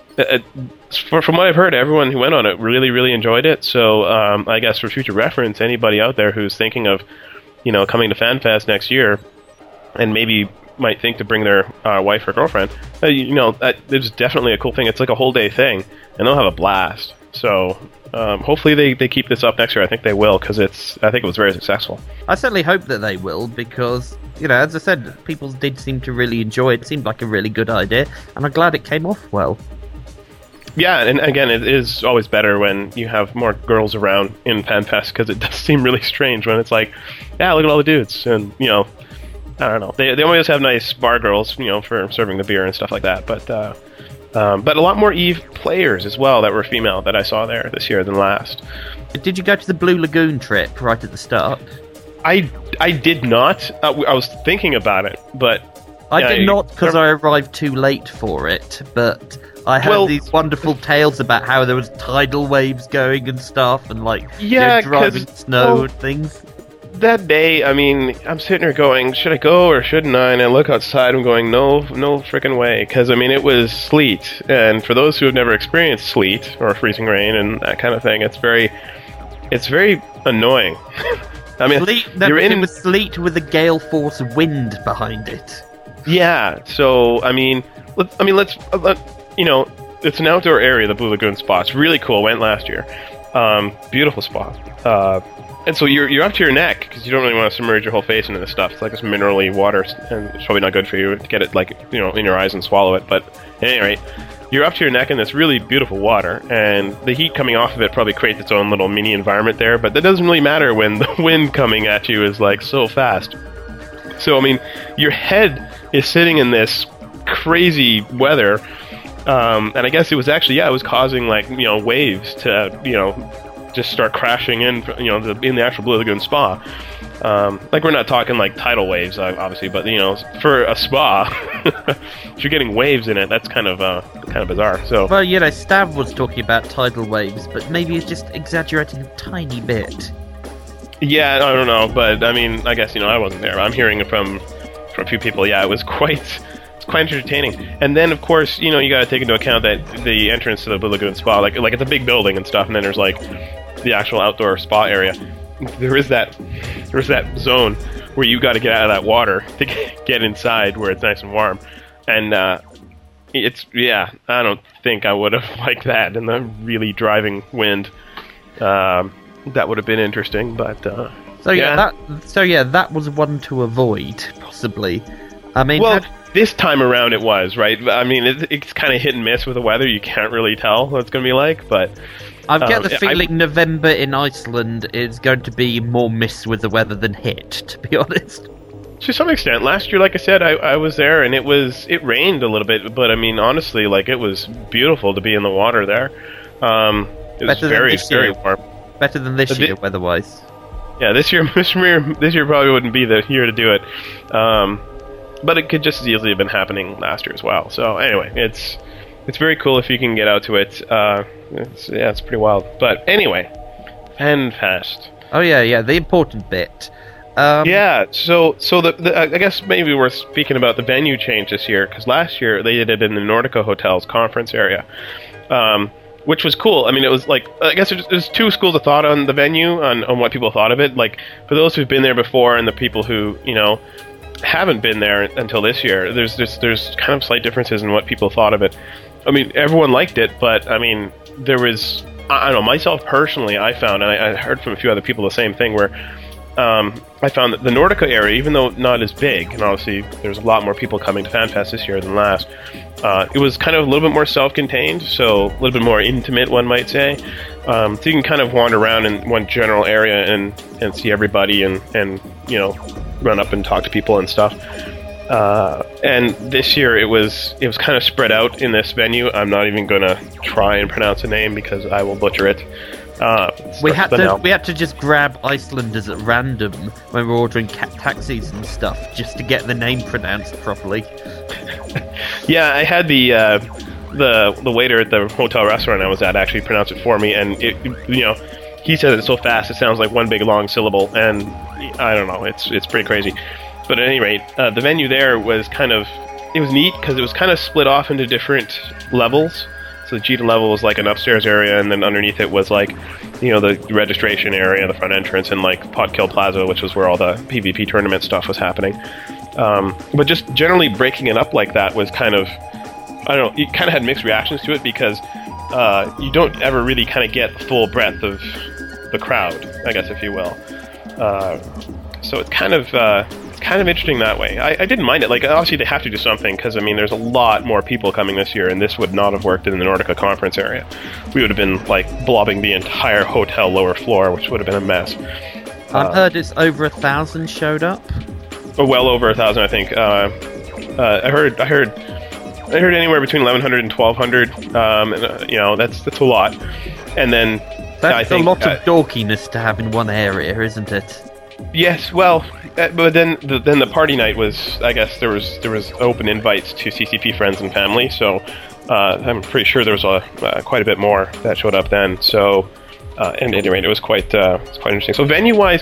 from what I've heard, everyone who went on it really, really enjoyed it. So I guess for future reference, anybody out there who's thinking of, coming to FanFest next year, and maybe might think to bring their wife or girlfriend, it's definitely a cool thing. It's like a whole day thing, and they'll have a blast. So hopefully they keep this up next year. I think they will, because I think it was very successful. I certainly hope that they will, because as I said, people did seem to really enjoy it. It seemed like a really good idea, and I'm glad it came off well. Yeah, and again, it is always better when you have more girls around in FanFest, because it does seem really strange when it's like, yeah, look at all the dudes, and I don't know. They always have nice bar girls, for serving the beer and stuff like that. But a lot more Eve players as well that were female that I saw there this year than last. Did you go to the Blue Lagoon trip right at the start? I did not. I was thinking about it, but I did not, because I arrived too late for it. But I heard these wonderful tales about how there was tidal waves going and stuff, and driving snow and things. that day, I mean, I'm sitting there going, should I go or shouldn't I? And I look outside, I'm going, no freaking way. Because, I mean, it was sleet. And for those who have never experienced sleet or freezing rain and that kind of thing, it's very annoying. I mean, it was sleet with a gale force wind behind it. Yeah, so, I mean, let's it's an outdoor area, the Blue Lagoon Spa. It's really cool. Went last year. Beautiful spa. And so you're up to your neck because you don't really want to submerge your whole face into this stuff. It's like this minerally water, and it's probably not good for you to get it in your eyes and swallow it. But at any rate, you're up to your neck in this really beautiful water, and the heat coming off of it probably creates its own little mini environment there. But that doesn't really matter when the wind coming at you is like so fast. So I mean, your head is sitting in this crazy weather, and I guess it was actually it was causing waves to just start crashing in, in the actual Blue Lagoon Spa. We're not talking like tidal waves, obviously, but for a spa, if you're getting waves in it, that's kind of bizarre. So, well, Stav was talking about tidal waves, but maybe it's just exaggerating a tiny bit. Yeah, I don't know, but I mean, I guess I wasn't there. I'm hearing it from a few people. Yeah, it was quite entertaining. And then, of course, you got to take into account that the entrance to the Blue Lagoon Spa, like it's a big building and stuff, and then there's the actual outdoor spa area. There's that zone where you got to get out of that water to get inside where it's nice and warm. And I don't think I would have liked that in the really driving wind. That would have been interesting, but that was one to avoid, possibly. I mean, this time around it was, right? I mean, it's kind of hit and miss with the weather. You can't really tell what it's going to be like, but I get the feeling November in Iceland is going to be more miss with the weather than hit, to be honest. To some extent. Last year, like I said, I was there, and it rained a little bit, but I mean, honestly, it was beautiful to be in the water there. It was very warm. Better than this year, weather-wise. Yeah, this year probably wouldn't be the year to do it. But it could just as easily have been happening last year as well. So anyway, it's very cool if you can get out to it. It's pretty wild. But anyway, FanFest. Oh yeah, the important bit. So I guess maybe we're speaking about the venue change this year, because last year they did it in the Nordica Hotel's conference area, which was cool. I mean, it was I guess there's two schools of thought on the venue, on what people thought of it. For those who've been there before and the people who haven't been there until this year, there's kind of slight differences in what people thought of it. I mean, everyone liked it, but I mean, there was, I don't know, myself personally, I found, and I heard from a few other people the same thing, where I found that the Nordica area, even though not as big, and obviously there's a lot more people coming to FanFest this year than last, it was kind of a little bit more self-contained, so a little bit more intimate, one might say. So you can kind of wander around in one general area and see everybody and run up and talk to people and stuff. And this year it was kind of spread out in this venue. I'm not even going to try and pronounce the name because I will butcher it. We had to just grab Icelanders at random when we were ordering taxis and stuff just to get the name pronounced properly. Yeah, I had the waiter at the hotel restaurant I was at actually pronounce it for me, and he said it so fast it sounds like one big long syllable, and I don't know, it's pretty crazy. But at any rate, the venue there was it was neat because it was kind of split off into different levels. So the Gita level was an upstairs area, and then underneath it was the registration area, the front entrance, and Potkill Plaza, which was where all the PvP tournament stuff was happening. But just generally breaking it up like that was kind of, I don't know, you kind of had mixed reactions to it because you don't ever really kind of get the full breadth of the crowd, I guess, if you will. So it's kind of interesting that way. I didn't mind it. Obviously they have to do something because, I mean, there's a lot more people coming this year, and this would not have worked in the Nordica conference area. We would have been, blobbing the entire hotel lower floor, which would have been a mess. I've heard it's over 1,000 showed up. Well over 1,000, I think. I heard anywhere between 1,100 and 1,200. That's a lot. And then that's a lot of dorkiness to have in one area, isn't it? Yes, well, but then the party night was, I guess there was open invites to CCP friends and family, so I'm pretty sure there was quite a bit more that showed up then. So, and at any rate, it was quite interesting. So venue-wise,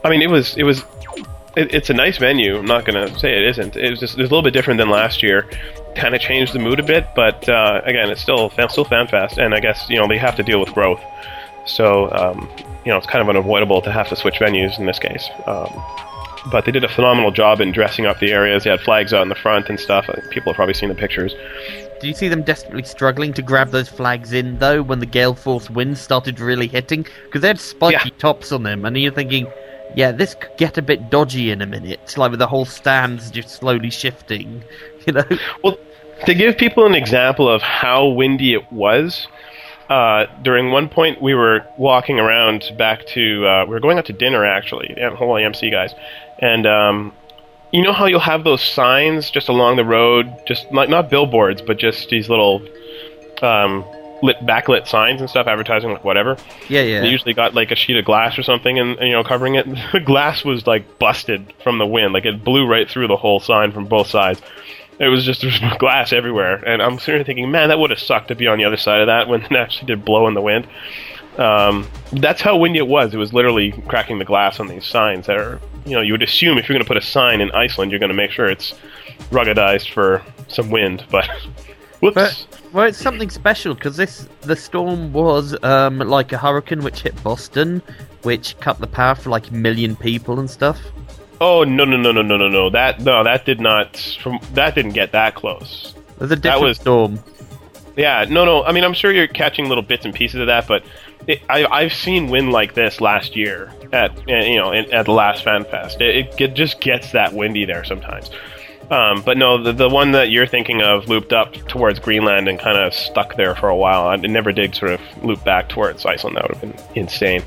I mean, it's a nice venue. I'm not going to say it isn't. It was a little bit different than last year. Kind of changed the mood a bit, but again, it's still FanFest, and I guess they have to deal with growth. So it's kind of unavoidable to have to switch venues in this case. But they did a phenomenal job in dressing up the areas. They had flags out in the front and stuff. People have probably seen the pictures. Do you see them desperately struggling to grab those flags in, though, when the gale force winds started really hitting? Because they had spiky tops on them, and you're thinking, yeah, this could get a bit dodgy in a minute, like with the whole stands just slowly shifting, Well, to give people an example of how windy it was, during one point we were walking around back to, we were going out to dinner, actually, the Hawaii MC guys, and you know how you'll have those signs just along the road, just like not billboards, but just these little backlit signs and stuff, advertising like whatever. Yeah. They usually got like a sheet of glass or something, and covering it. The glass was like busted from the wind, like it blew right through the whole sign from both sides. It was just there's glass everywhere, and I'm sitting there thinking, man, that would have sucked to be on the other side of that when it actually did blow in the wind. That's how windy it was. It was literally cracking the glass on these signs that are, you would assume if you're going to put a sign in Iceland, you're going to make sure it's ruggedized for some wind, but whoops. Well, it's something special, because the storm was like a hurricane which hit Boston, which cut the power for like 1 million people and stuff. Oh, no. That didn't get that close. It was a different storm. Yeah, no. I mean, I'm sure you're catching little bits and pieces of that, but I've seen wind like this last year at the last FanFest. It just gets that windy there sometimes. But no, the one that you're thinking of looped up towards Greenland and kind of stuck there for a while. It never did sort of loop back towards Iceland. That would have been insane.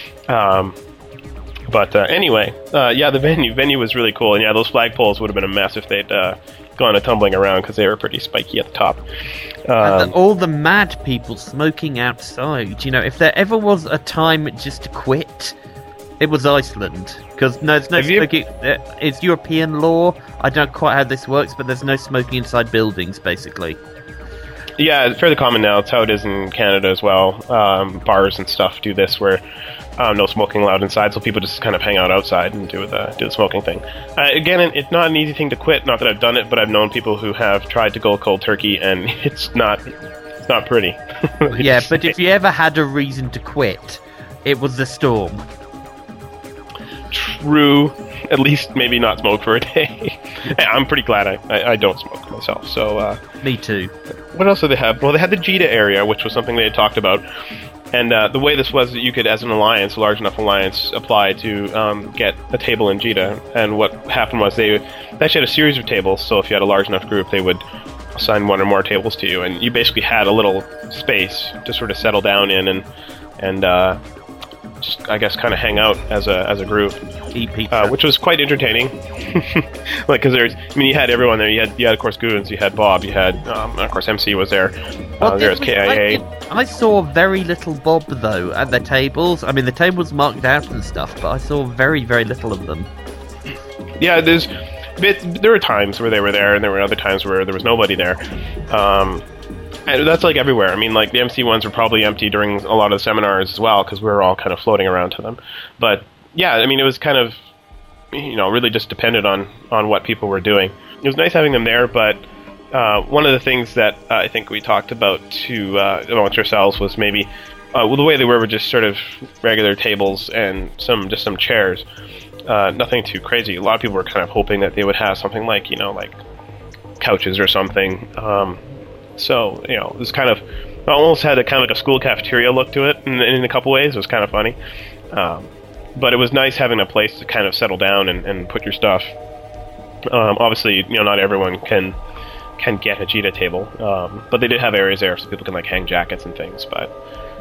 But anyway, the venue was really cool, and those flagpoles would have been a mess if they'd gone a tumbling around because they were pretty spiky at the top. And all the mad people smoking outside. If there ever was a time just to quit, it was Iceland, because there's no smoking. It's European law. I don't quite how this works, but there's no smoking inside buildings, basically. Yeah, it's fairly common now. It's how it is in Canada as well. Bars and stuff do this, where no smoking allowed inside, so people just kind of hang out outside and do the smoking thing. Again, it's not an easy thing to quit. Not that I've done it, but I've known people who have tried to go cold turkey, and it's not pretty. Yeah, but if you ever had a reason to quit, it was the storm. True. At least maybe not smoke for a day. I'm pretty glad I don't smoke myself. So me too. What else did they have? Well, they had the JITA area, which was something they had talked about. And the way this was that you could, as an alliance, a large enough alliance, apply to get a table in JITA. And what happened was they actually had a series of tables, so if you had a large enough group, they would assign one or more tables to you. And you basically had a little space to sort of settle down in and just, I guess, kind of hang out as a group. Eat pizza. Which was quite entertaining. Because you had everyone there. You had, of course, Goons, you had Bob, you had, of course, MC was there. There was KIA. I saw very little Bob, though, at the tables. I mean, the tables marked out and stuff, but I saw very, very little of them. Yeah, there were times where they were there, and there were other times where there was nobody there. And that's like everywhere. I mean, like the MC ones were probably empty during a lot of the seminars as well, because we were all kind of floating around to them. But yeah, I mean, it was kind of, really just depended on what people were doing. It was nice having them there, but one of the things that I think we talked about amongst ourselves was maybe the way they were just sort of regular tables and some chairs. Nothing too crazy. A lot of people were kind of hoping that they would have something like couches or something. So, it was kind of, almost had a kind of like a school cafeteria look to it in a couple ways. It was kind of funny. But it was nice having a place to kind of settle down and put your stuff. Obviously, not everyone can get a JITA table. But they did have areas there so people can hang jackets and things. But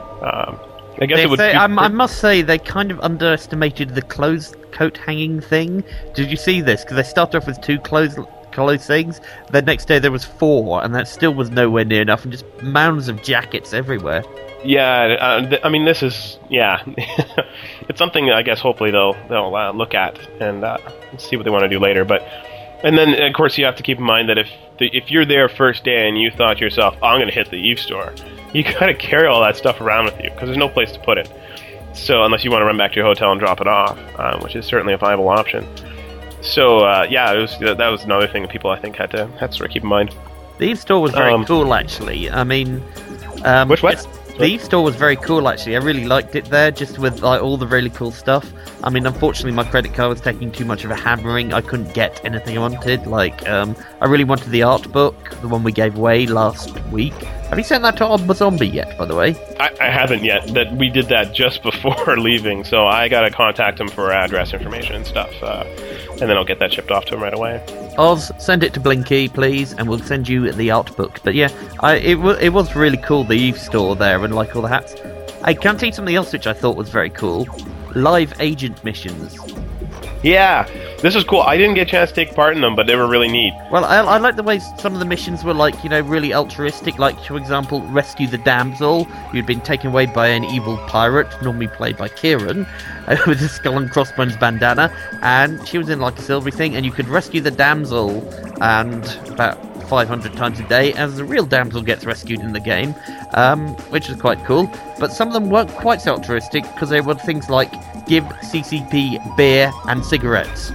I guess it would. I must say they kind of underestimated the coat hanging thing. Did you see this? Because they started off with 2 clothes things. The next day there was 4, and that still was nowhere near enough, and just mounds of jackets everywhere. Yeah, I mean, this is it's something I guess hopefully they'll look at and see what they want to do later. And then of course you have to keep in mind that if you're there first day and you thought to yourself, I'm going to hit the Eve store, you got to carry all that stuff around with you because there's no place to put it. So unless you want to run back to your hotel and drop it off, which is certainly a viable option. So yeah, that was another thing that people I think had to sort of keep in mind. The Eve store was very cool, actually. I mean, which what? The Eve store was very cool, actually. I really liked it there, just with like all the really cool stuff. I mean, unfortunately, my credit card was taking too much of a hammering. I couldn't get anything I wanted. Like, I really wanted the art book, the one we gave away last week. Have you sent that to Odd Zombie yet, by the way? I haven't yet. That we did that just before leaving, so I gotta contact him for address information and stuff, and then I'll get that shipped off to him right away. Oz, send it to Blinky, please, and we'll send you the art book. But yeah, it was really cool, the Eve store there, and like all the hats. I can tell you something else which I thought was very cool. Live agent missions. Yeah, this was cool. I didn't get a chance to take part in them, but they were really neat. Well, I like the way some of the missions were, like, you know, really altruistic. Like, for example, rescue the damsel who'd been taken away by an evil pirate, normally played by Kieran, with a skull and crossbones bandana, and she was in, like, a silvery thing, and you could rescue the damsel, and about 500 times a day as the real damsel gets rescued in the game, which is quite cool. But some of them weren't quite so altruistic, because they were things like give CCP beer and cigarettes.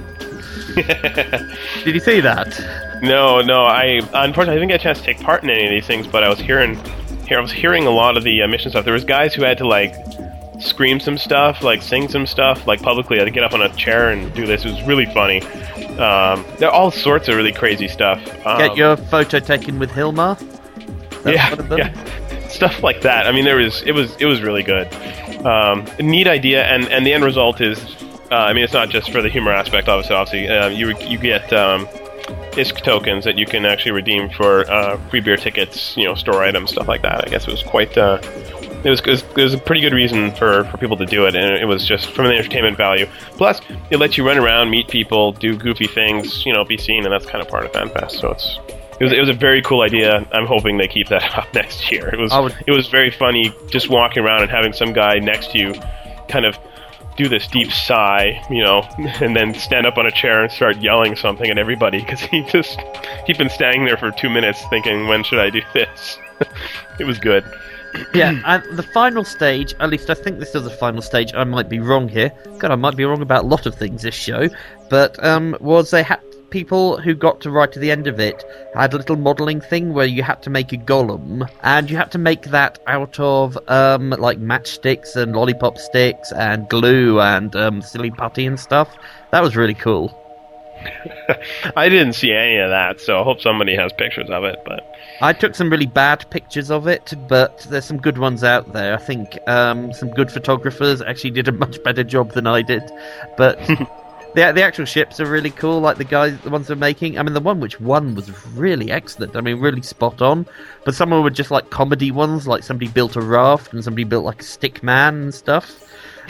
Did you see that? No. Unfortunately I didn't get a chance to take part in any of these things, but I was hearing a lot of the mission stuff. There was guys who had to like scream some stuff, like sing some stuff, like publicly. I had to get up on a chair and do this. It was really funny. There are all sorts of really crazy stuff. Get your photo taken with Hilmar. Yeah, stuff like that. I mean, it was really good. A neat idea, and the end result is, I mean, it's not just for the humor aspect. Obviously, you get ISK tokens that you can actually redeem for free beer tickets, you know, store items, stuff like that. I guess it was quite. It was a pretty good reason for people to do it, and it was just from the entertainment value. Plus, it lets you run around, meet people, do goofy things, you know, be seen, and that's kind of part of FanFest. So it was a very cool idea. I'm hoping they keep that up next year. It was very funny just walking around and having some guy next to you kind of do this deep sigh, you know, and then stand up on a chair and start yelling something at everybody, because he'd been standing there for 2 minutes thinking, when should I do this? It was good. Yeah, and the final stage, at least I think this is the final stage, I might be wrong here. God, I might be wrong about a lot of things this show. But, was they had people who got to right to the end of it had a little modelling thing where you had to make a golem, and you had to make that out of, like matchsticks and lollipop sticks and glue and, silly putty and stuff. That was really cool. I didn't see any of that, so I hope somebody has pictures of it, but... I took some really bad pictures of it, but there's some good ones out there. I think some good photographers actually did a much better job than I did. But the actual ships are really cool, like the ones they're making. I mean, the one which won was really excellent. I mean, really spot on. But some of them were just like comedy ones, like somebody built a raft and somebody built like a stick man and stuff.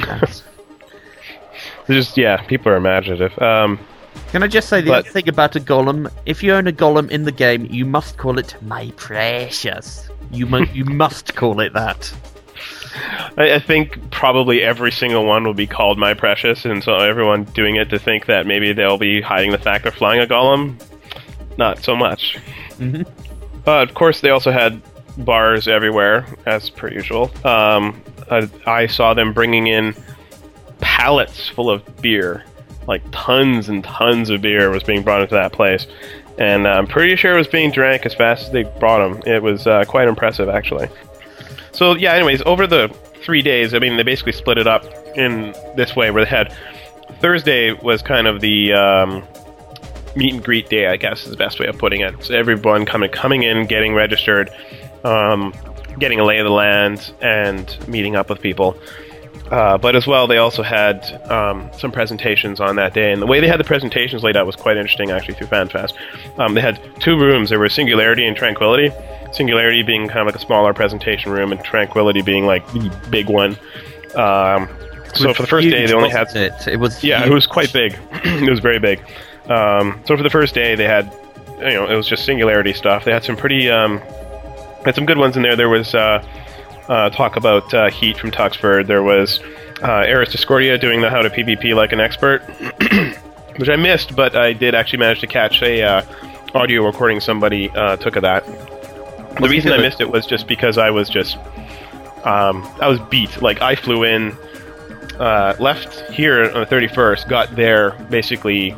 People are imaginative. Can I just say the other thing about a golem? If you own a golem in the game, you must call it my precious. You must call it that. I think probably every single one will be called my precious, and so everyone doing it to think that maybe they'll be hiding the fact they're flying a golem. Not so much. Mm-hmm. Of course, they also had bars everywhere, as per usual. I saw them bringing in pallets full of beer. Like tons and tons of beer was being brought into that place, and I'm pretty sure it was being drank as fast as they brought them. It was quite impressive, actually. So yeah, anyways, over the 3 days, I mean, they basically split it up in this way, where they had Thursday was kind of the meet and greet day, I guess is the best way of putting it. So everyone coming in, getting registered, getting a lay of the land, and meeting up with people. But as well, they also had some presentations on that day, and the way they had the presentations laid out was quite interesting, actually, through FanFest. They had 2 rooms. There were Singularity and Tranquility. Singularity being kind of like a smaller presentation room, and Tranquility being like the big one. So for the first day, they only had... It was huge. It was quite big. It was very big. So for the first day, they had, you know, it was just Singularity stuff. They had some pretty... had some good ones in there. There was... talk about Heat from Tuxford. There was Eris Discordia doing the How to PvP Like an Expert, which I missed, but I did actually manage to catch a audio recording somebody took of that. The reason I missed it was just because I was just I was beat. Like, I flew in, left here on the 31st, got there basically,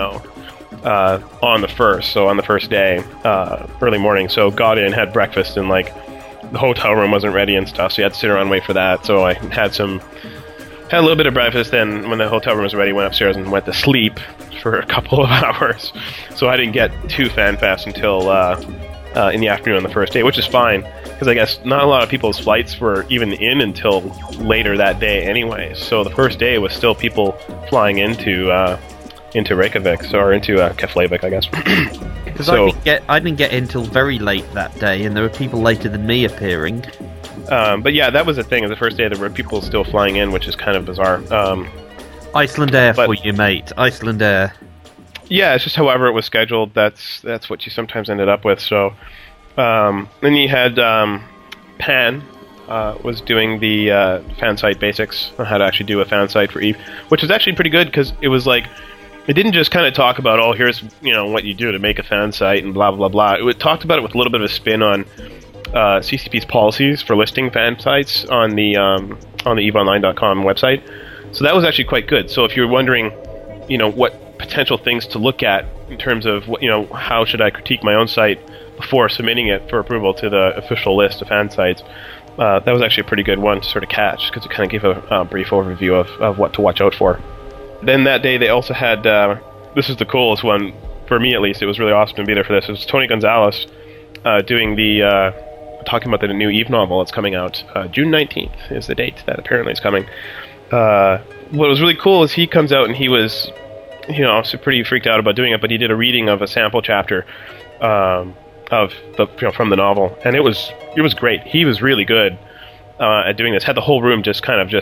on the 1st, so on the first day, early morning. So got in, had breakfast, and like the hotel room wasn't ready and stuff, so you had to sit around and wait for that. So I had a little bit of breakfast, then when the hotel room was ready, went upstairs and went to sleep for a couple of hours. So I didn't get to FanFest until in the afternoon on the first day, which is fine, because I guess not a lot of people's flights were even in until later that day anyway. So the first day was still people flying into Reykjavik, or into Keflavik, I guess. Because I didn't get in till very late that day, and there were people later than me appearing. But yeah, that was the thing. The first day there were people still flying in, which is kind of bizarre. Iceland Air for you, mate. Iceland Air. Yeah, it's just however it was scheduled. That's what you sometimes ended up with. So, then you had Pan was doing the fan site basics on how to actually do a fan site for EVE, which was actually pretty good because it was like, it didn't just kind of talk about, oh, here's what you do to make a fan site and blah blah blah. It talked about it with a little bit of a spin on CCP's policies for listing fan sites on the EveOnline.com website. So that was actually quite good. So if you're wondering, what potential things to look at in terms of what, how should I critique my own site before submitting it for approval to the official list of fan sites, that was actually a pretty good one to sort of catch, because it kind of gave a brief overview of what to watch out for. Then that day they also had, this is the coolest one, for me at least, it was really awesome to be there for this. It was Tony Gonzalez doing talking about the new EVE novel that's coming out. June 19th is the date that apparently is coming. What was really cool is he comes out and he was, obviously pretty freaked out about doing it, but he did a reading of a sample chapter of the from the novel, and it was great. He was really good at doing this. Had the whole room just kind of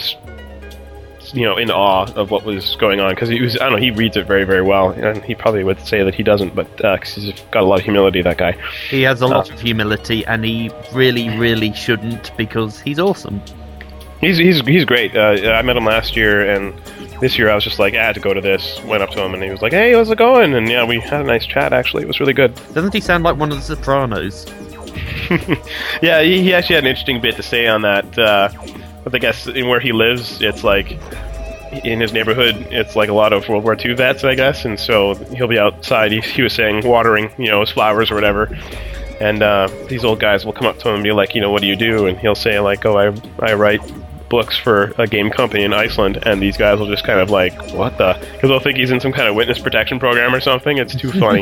in awe of what was going on, because he reads it very, very well, and he probably would say that he doesn't, but because he's got a lot of humility, that guy. He has a lot of humility, and he really, really shouldn't, because he's awesome. He's great. I met him last year, and this year I was just like, I had to go to this. Went up to him, and he was like, hey, how's it going? And yeah, we had a nice chat, actually. It was really good. Doesn't he sound like one of the Sopranos? Yeah, he actually had an interesting bit to say on that. But I guess in where he lives, it's like, in his neighborhood, it's like a lot of World War II vets, I guess, and so he'll be outside, he was saying, watering, his flowers or whatever, and these old guys will come up to him and be like, what do you do? And he'll say, like, oh, I write books for a game company in Iceland, and these guys will just kind of like, what the? Because they'll think he's in some kind of witness protection program or something. It's too funny.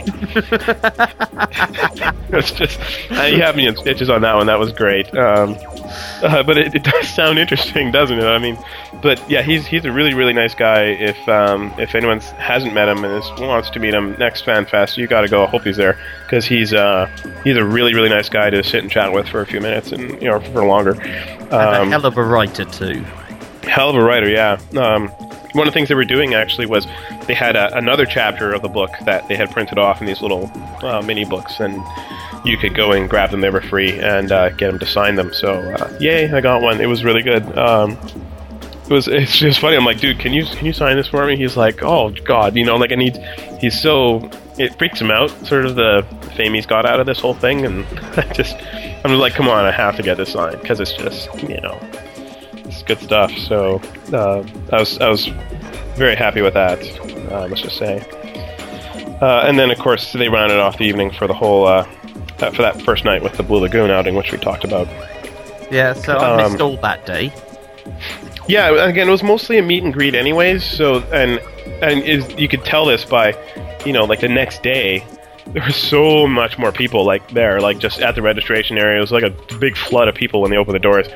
It's just, you have me in stitches on that one. That was great. But it does sound interesting, doesn't it? I mean, but yeah, he's a really, really nice guy. If anyone hasn't met him and wants to meet him next FanFest, you got to go. I hope he's there, because he's a really, really nice guy to sit and chat with for a few minutes, and for longer. And a hell of a writer too. Hell of a writer, yeah. One of the things they were doing actually was they had another chapter of the book that they had printed off in these little mini books, and you could go and grab them. They were free, and get them to sign them. So yay, I got one. It was really good. It's just funny. I'm like, dude, can you sign this for me? He's like, oh god, and he's so, it freaks him out, sort of the fame he's got out of this whole thing, and I'm like, come on, I have to get this signed, because it's just, it's good stuff. So I was very happy with that, let's just say. And then of course they rounded off the evening for the whole for that first night with the Blue Lagoon outing, which we talked about. Yeah, so I missed all that day. Yeah, again, it was mostly a meet and greet anyways, so, and you could tell this by, like the next day, there was so much more people, like, there, like, just at the registration area. It was like a big flood of people when they opened the doors.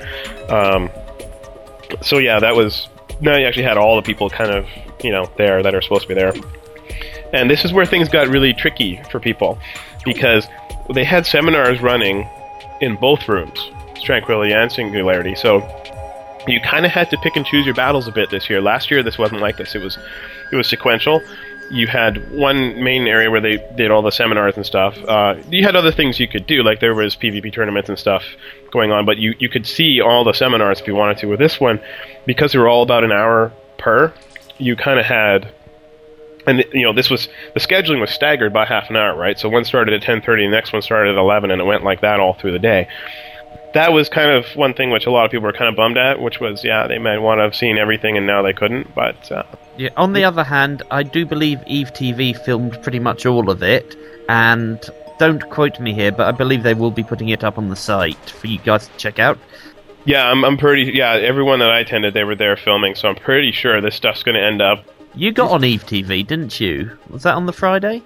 So yeah, now you actually had all the people kind of, there that are supposed to be there. And this is where things got really tricky for people, because they had seminars running in both rooms, Tranquility and Singularity, so you kind of had to pick and choose your battles a bit this year. Last year, this wasn't like this. It was sequential. You had one main area where they did all the seminars and stuff. You had other things you could do, like there was PvP tournaments and stuff going on, but you could see all the seminars if you wanted to. With this one, because they were all about an hour per, you kind of had, and the scheduling was staggered by half an hour, right? So one started at 10:30, the next one started at 11, and it went like that all through the day. that was kind of one thing which a lot of people were kind of bummed at, which was, they might want to have seen everything and now they couldn't, but... Yeah, on the other hand, I do believe Eve TV filmed pretty much all of it, and don't quote me here, but I believe they will be putting it up on the site for you guys to check out. Yeah, I'm pretty... Yeah, everyone that I attended, they were there filming, so I'm pretty sure this stuff's going to end up... You got on Eve TV, didn't you? Was that on the Friday?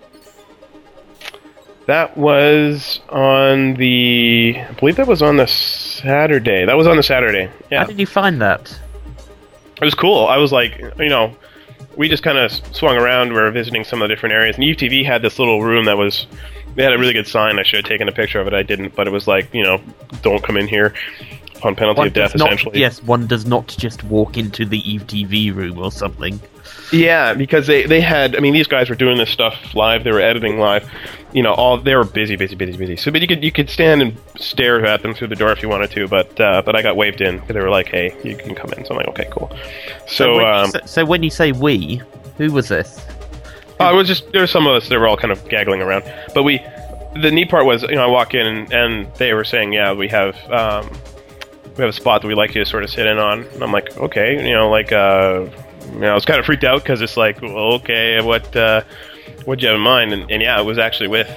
That was on the... I believe that was on the Saturday. That was on the Saturday, yeah. How did you find that? It was cool. I was like, we just kind of swung around. We were visiting some of the different areas. And Eve TV had this little room that was... They had a really good sign. I should have taken a picture of it. I didn't. But it was like, don't come in here on penalty of death, essentially. Yes, one does not just walk into the Eve TV room or something. Yeah, because they had... I mean, these guys were doing this stuff live. They were editing live. They were busy. So, but you could stand and stare at them through the door if you wanted to. But I got waved in. They were like, "Hey, you can come in." So I'm like, "Okay, cool." So when you say we, who was this? It was just... There were some of us that were all kind of gaggling around. But the neat part was, I walk in and they were saying, "Yeah, we have a spot that we'd like you to sort of sit in on." And I'm like, "Okay," I was kind of freaked out because it's like, well, okay, what'd you have in mind? And yeah, it was actually with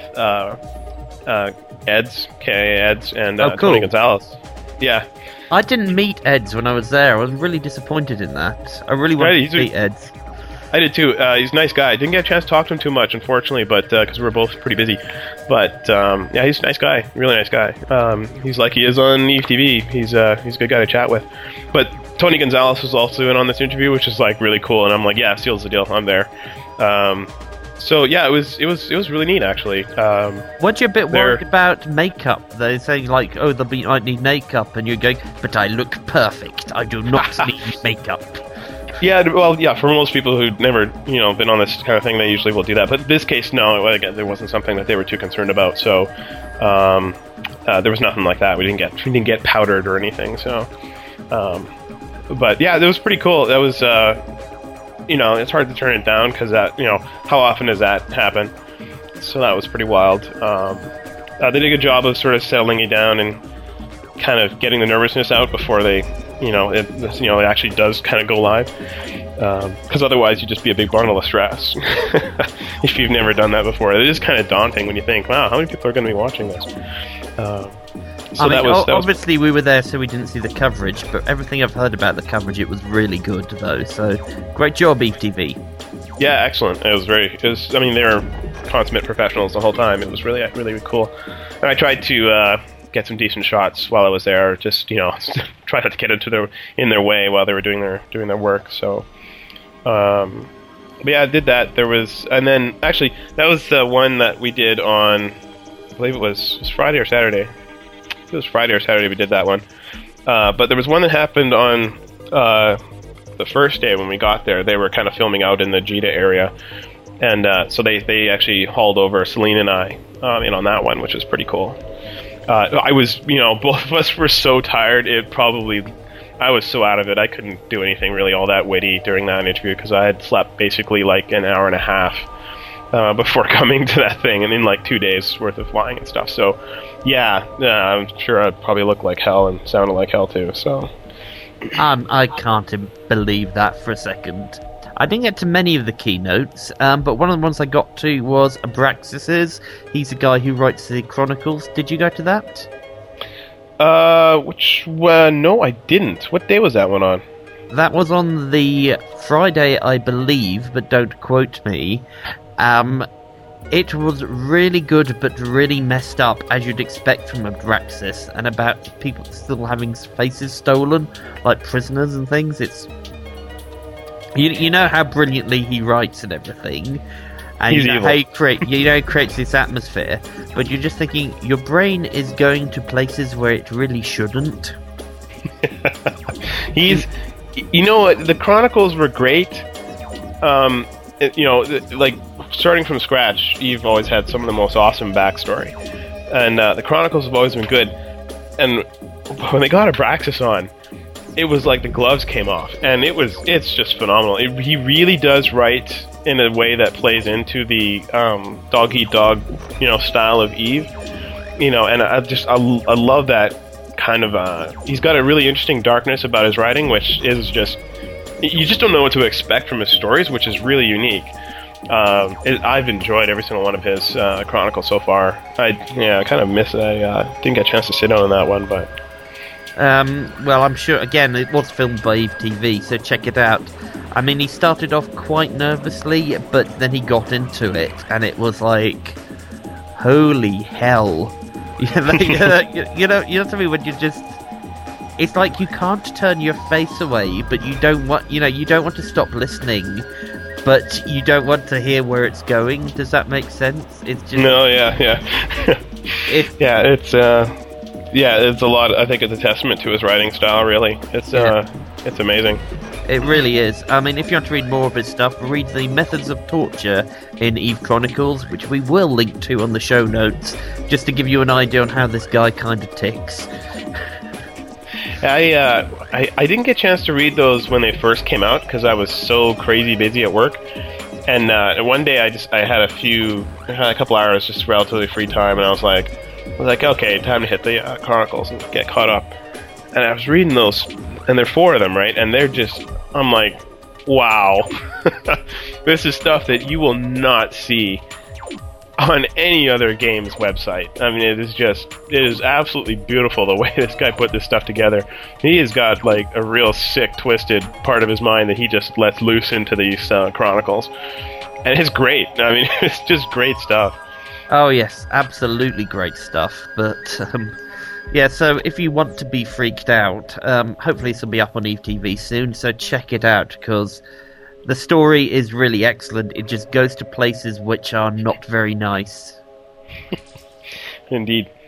Eds, K.A. Eds, and cool. Tony Gonzalez. Yeah. I didn't meet Eds when I was there. I was really disappointed in that. I really wanted to meet Eds. I did too. He's a nice guy. I didn't get a chance to talk to him too much, unfortunately, but because we were both pretty busy. But yeah, he's a nice guy, really nice guy. He's like he is on Eve TV. He's a good guy to chat with. But Tony Gonzalez was also in on this interview, which is like really cool. And I'm like, yeah, seals the deal. I'm there. So yeah, it was really neat actually. Weren't you a bit worried about makeup? They're saying like, oh, might need makeup, and you're going, but I look perfect. I do not need makeup. Yeah, well, yeah, for most people who'd never, been on this kind of thing, they usually will do that. But in this case, no, again, there wasn't something that they were too concerned about. So there was nothing like that. We didn't get powdered or anything. So, but yeah, that was pretty cool. That was, it's hard to turn it down because that, how often does that happen? So that was pretty wild. They did a good job of sort of settling you down and kind of getting the nervousness out before they. It actually does kind of go live, because otherwise you'd just be a big bundle of stress if you've never done that before. It is kind of daunting when you think, wow, how many people are going to be watching this? Obviously we were there, so we didn't see the coverage, but everything I've heard about the coverage, it was really good though. So great job, Eve TV. Yeah, excellent. They were consummate professionals the whole time. It was really, really cool. And I tried to get some decent shots while I was there. Just try not to get in their way while they were doing their work. So, but yeah, I did that. And then actually that was the one that we did on. I believe it was Friday or Saturday. It was Friday or Saturday we did that one. But there was one that happened on the first day when we got there. They were kind of filming out in the Jita area, and so they actually hauled over Celine and I in on that one, which was pretty cool. I was, both of us were so tired. I was so out of it. I couldn't do anything really all that witty during that interview because I had slept basically like an hour and a half before coming to that thing, and in like 2 days worth of flying and stuff. So, yeah, I'm sure I'd probably look like hell and sounded like hell too. So, I can't believe that for a second. I didn't get to many of the keynotes, but one of the ones I got to was Abraxas's. He's the guy who writes the Chronicles. Did you go to that? No, I didn't. What day was that one on? That was on the Friday, I believe, but don't quote me. It was really good, but really messed up, as you'd expect from Abraxas, and about people still having faces stolen, like prisoners and things. It's... You know how brilliantly he writes and everything, and he's you know evil. how he creates this atmosphere, but you're just thinking your brain is going to places where it really shouldn't. The Chronicles were great. Like starting from scratch, Eve always had some of the most awesome backstory, and the Chronicles have always been good. And when they got Abraxas on, it was like the gloves came off, and it's just phenomenal. He really does write in a way that plays into the dog-eat-dog, style of Eve, and I love that kind of he's got a really interesting darkness about his writing, which is just you just don't know what to expect from his stories, which is really unique. I've enjoyed every single one of his chronicles so far. I kind of miss it. I didn't get a chance to sit down on that one, but well, I'm sure, again, it was filmed by Eve TV, so check it out. I mean, he started off quite nervously, but then he got into it, and it was like, holy hell. You know what I mean, when you just... It's like you can't turn your face away, but you don't want to stop listening, but you don't want to hear where it's going. Does that make sense? It's just... No, yeah. It's a lot. I think it's a testament to his writing style, really. It's amazing. It really is. I mean, if you want to read more of his stuff, read the Methods of Torture in Eve Chronicles, which we will link to on the show notes, just to give you an idea on how this guy kind of ticks. I didn't get a chance to read those when they first came out because I was so crazy busy at work. And one day I had a couple hours just relatively free time, and I was like, okay, time to hit the Chronicles and get caught up. And I was reading those, and there are 4 of them, right? And I'm like, wow, this is stuff that you will not see on any other game's website. I mean, it is absolutely beautiful the way this guy put this stuff together. He has got like a real sick, twisted part of his mind that he just lets loose into these Chronicles. And it's great. I mean, it's just great stuff. Oh yes, absolutely great stuff. But yeah, so if you want to be freaked out, hopefully this will be up on Eve TV soon, so check it out, because the story is really excellent. It just goes to places which are not very nice. Indeed.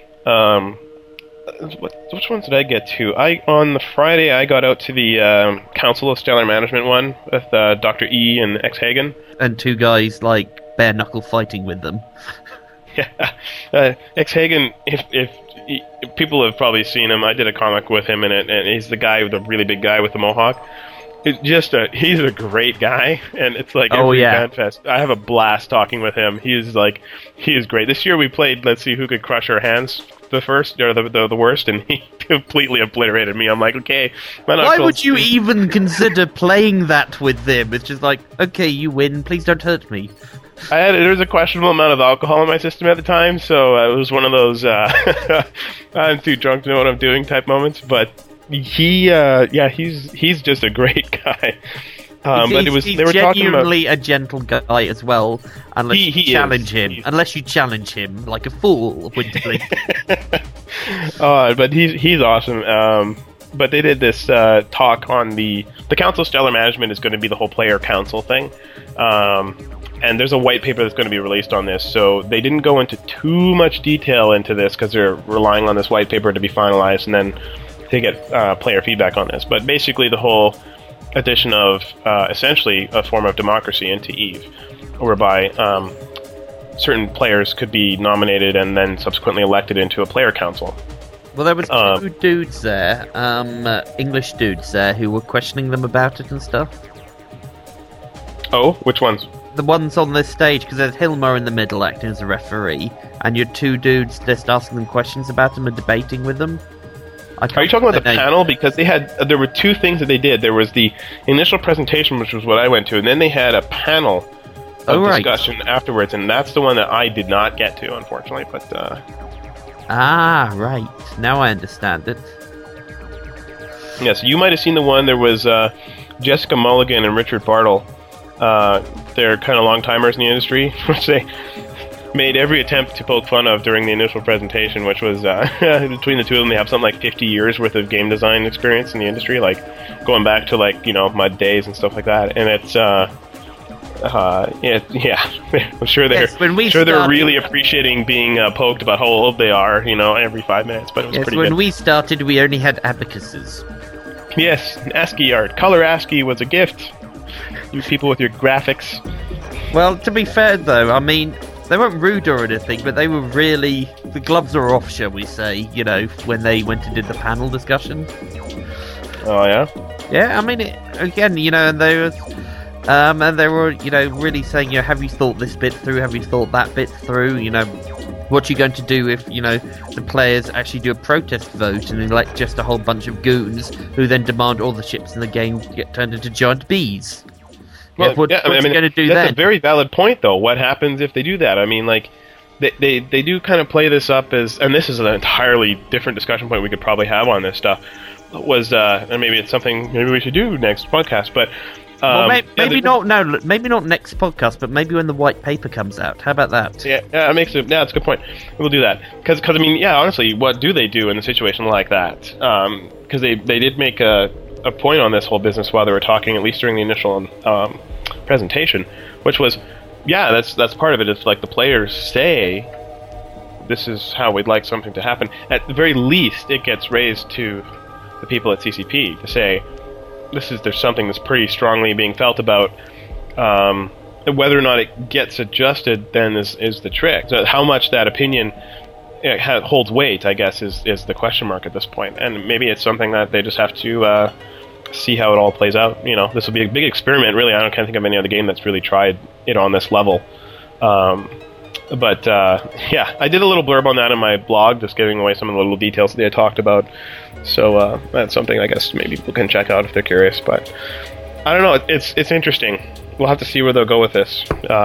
Which ones did I get to? On the Friday, I got out to the Council of Stellar Management one with Dr. E and X Hagen. And 2 guys, like, bare-knuckle fighting with them. Yeah. X Hagen, if people have probably seen him, I did a comic with him in it, and he's the guy, the really big guy with the mohawk. He's a great guy, and it's like every FanFest. I have a blast talking with him. He is great. This year we played Let's See Who Could Crush Our Hands the worst, and he completely obliterated me. I'm like, okay. Why would you even consider playing that with them? It's just like, okay, you win, please don't hurt me. There was a questionable amount of alcohol in my system at the time, so it was one of those I'm too drunk to know what I'm doing type moments, but he's just a great guy. But he's genuinely a gentle guy as well, unless you challenge him like a fool, Winterly. But he's awesome. But they did this talk on the Council of Stellar Management is going to be the whole player council thing. And there's a white paper that's going to be released on this, so they didn't go into too much detail into this because they're relying on this white paper to be finalized and then to get player feedback on this. But basically the whole addition of essentially a form of democracy into EVE, whereby certain players could be nominated and then subsequently elected into a player council. Well, there was 2 dudes there, English dudes there, who were questioning them about it and stuff. Oh, which ones? The ones on this stage, because there's Hilmar in the middle acting as a referee, and your 2 dudes just asking them questions about them and debating with them. Are you talking about the panel? Because there were 2 things that they did. There was the initial presentation, which was what I went to, and then they had a panel of discussion afterwards, and that's the one that I did not get to, unfortunately. But right. Now I understand it. Yeah, so you might have seen the one. There was Jessica Mulligan and Richard Bartle. They're kind of long-timers in the industry, which they made every attempt to poke fun of during the initial presentation, which was between the 2 of them, they have something like 50 years worth of game design experience in the industry, like going back to Mud Days and stuff like that. And it's I'm sure they're really appreciating being poked about how old they are, every 5 minutes. But it was pretty good. When we started, we only had abacuses. Yes, ASCII art. Color ASCII was a gift. You people with your graphics. Well, to be fair though, I mean, they weren't rude or anything, but they were really... The gloves were off, shall we say, when they went and did the panel discussion. Oh, yeah? Yeah, I mean, and they were... really saying, have you thought this bit through? Have you thought that bit through? What are you going to do if, the players actually do a protest vote and elect just a whole bunch of goons who then demand all the ships in the game get turned into giant bees? Well, What are you going to do that's then? a very valid point, though. What happens if they do that? I mean, like, they do kind of play this up as, and this is an entirely different discussion point we could probably have on this stuff, and maybe it's something maybe we should do next podcast, but... maybe not next podcast, but maybe when the white paper comes out. How about that? Yeah, it's a good point. We'll do that because I mean, yeah, honestly, what do they do in a situation like that? Because they did make a point on this whole business while they were talking, at least during the initial presentation, which was, yeah, that's part of it. It's like the players say, this is how we'd like something to happen. At the very least, it gets raised to the people at CCP to say, there's something that's pretty strongly being felt about. Whether or not it gets adjusted then is the trick. So how much that opinion holds weight, I guess, is the question mark at this point. And maybe it's something that they just have to see how it all plays out. This will be a big experiment, really. I can't think of any other game that's really tried it on this level. But I did a little blurb on that in my blog, just giving away some of the little details that they had talked about. So that's something I guess maybe people can check out if they're curious. But I don't know. It's interesting. We'll have to see where they'll go with this.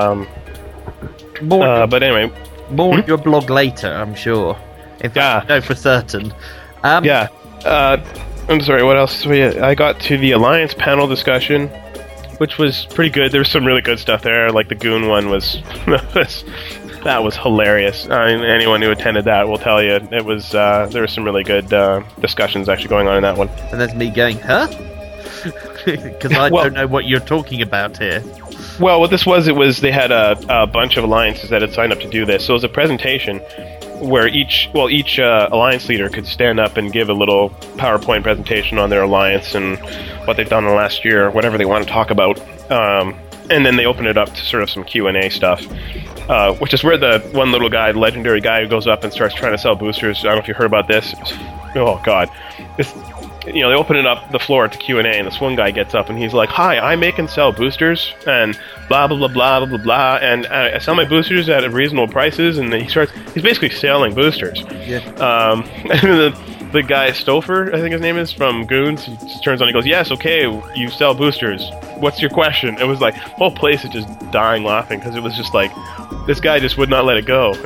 But anyway, more on your blog later, I'm sure. In fact, I know for certain. I'm sorry. What else? I got to the Alliance panel discussion, which was pretty good. There was some really good stuff there. Like the Goon one was. That was hilarious. Anyone who attended that will tell you it was. There were some really good discussions actually going on in that one. And there's me going, huh? Because I don't know what you're talking about here. Well, what this was, they had a bunch of alliances that had signed up to do this. So it was a presentation where each alliance leader could stand up and give a little PowerPoint presentation on their alliance and what they've done in the last year, whatever they want to talk about. And then they open it up to sort of some Q&A stuff. Which is where the one little guy, the legendary guy, who goes up and starts trying to sell boosters. I don't know if you heard about this. Oh God, they open it up the floor to Q&A, and this one guy gets up and he's like, "Hi, I make and sell boosters, and blah blah blah blah blah blah blah, and I sell my boosters at reasonable prices." And then he's basically selling boosters. Yeah. And the guy Stouffer, I think his name is, from Goons, he just turns on and goes, "Yes, okay, you sell boosters. What's your question?" It was like, the whole place is just dying laughing, because it was just like, this guy just would not let it go.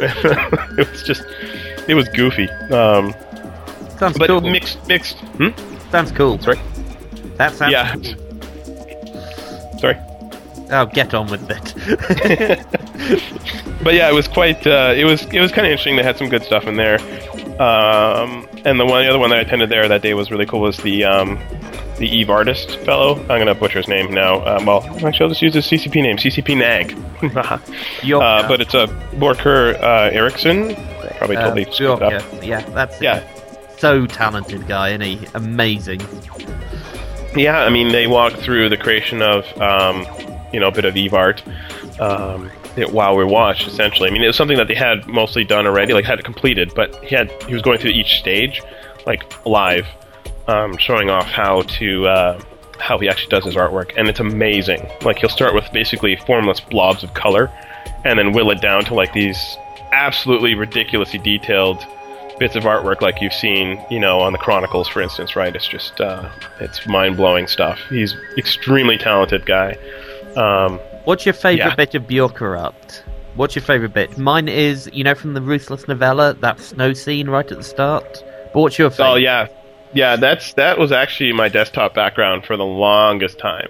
It was goofy. Sounds but cool. Mixed. Sounds cool. Sorry? That sounds Yeah. Sorry? Oh, get on with it. But yeah, it was quite, it was kind of interesting. They had some good stuff in there. And the other one that I attended there that day was really cool was the Eve Artist fellow. I'm going to butcher his name now. Actually, I'll just use his CCP name, CCP Nag. But it's a Borker Eriksson. I probably totally screwed it up. Yeah, that's so talented guy, isn't he? Amazing. Yeah, I mean, they walked through the creation of, a bit of Eve art while we watched, essentially. I mean, it was something that they had mostly done already, like had it completed, but he was going through each stage, like live, showing off how he actually does his artwork, and it's amazing. Like, he'll start with basically formless blobs of color, and then will it down to like these absolutely ridiculously detailed bits of artwork like you've seen, on the Chronicles, for instance, right? It's just, it's mind-blowing stuff. He's extremely talented guy. What's your favourite bit of Bjorkerapt? What's your favourite bit? Mine is, from the Ruthless novella, that snow scene right at the start. But what's your favourite? Oh, yeah. Yeah, that was actually my desktop background for the longest time.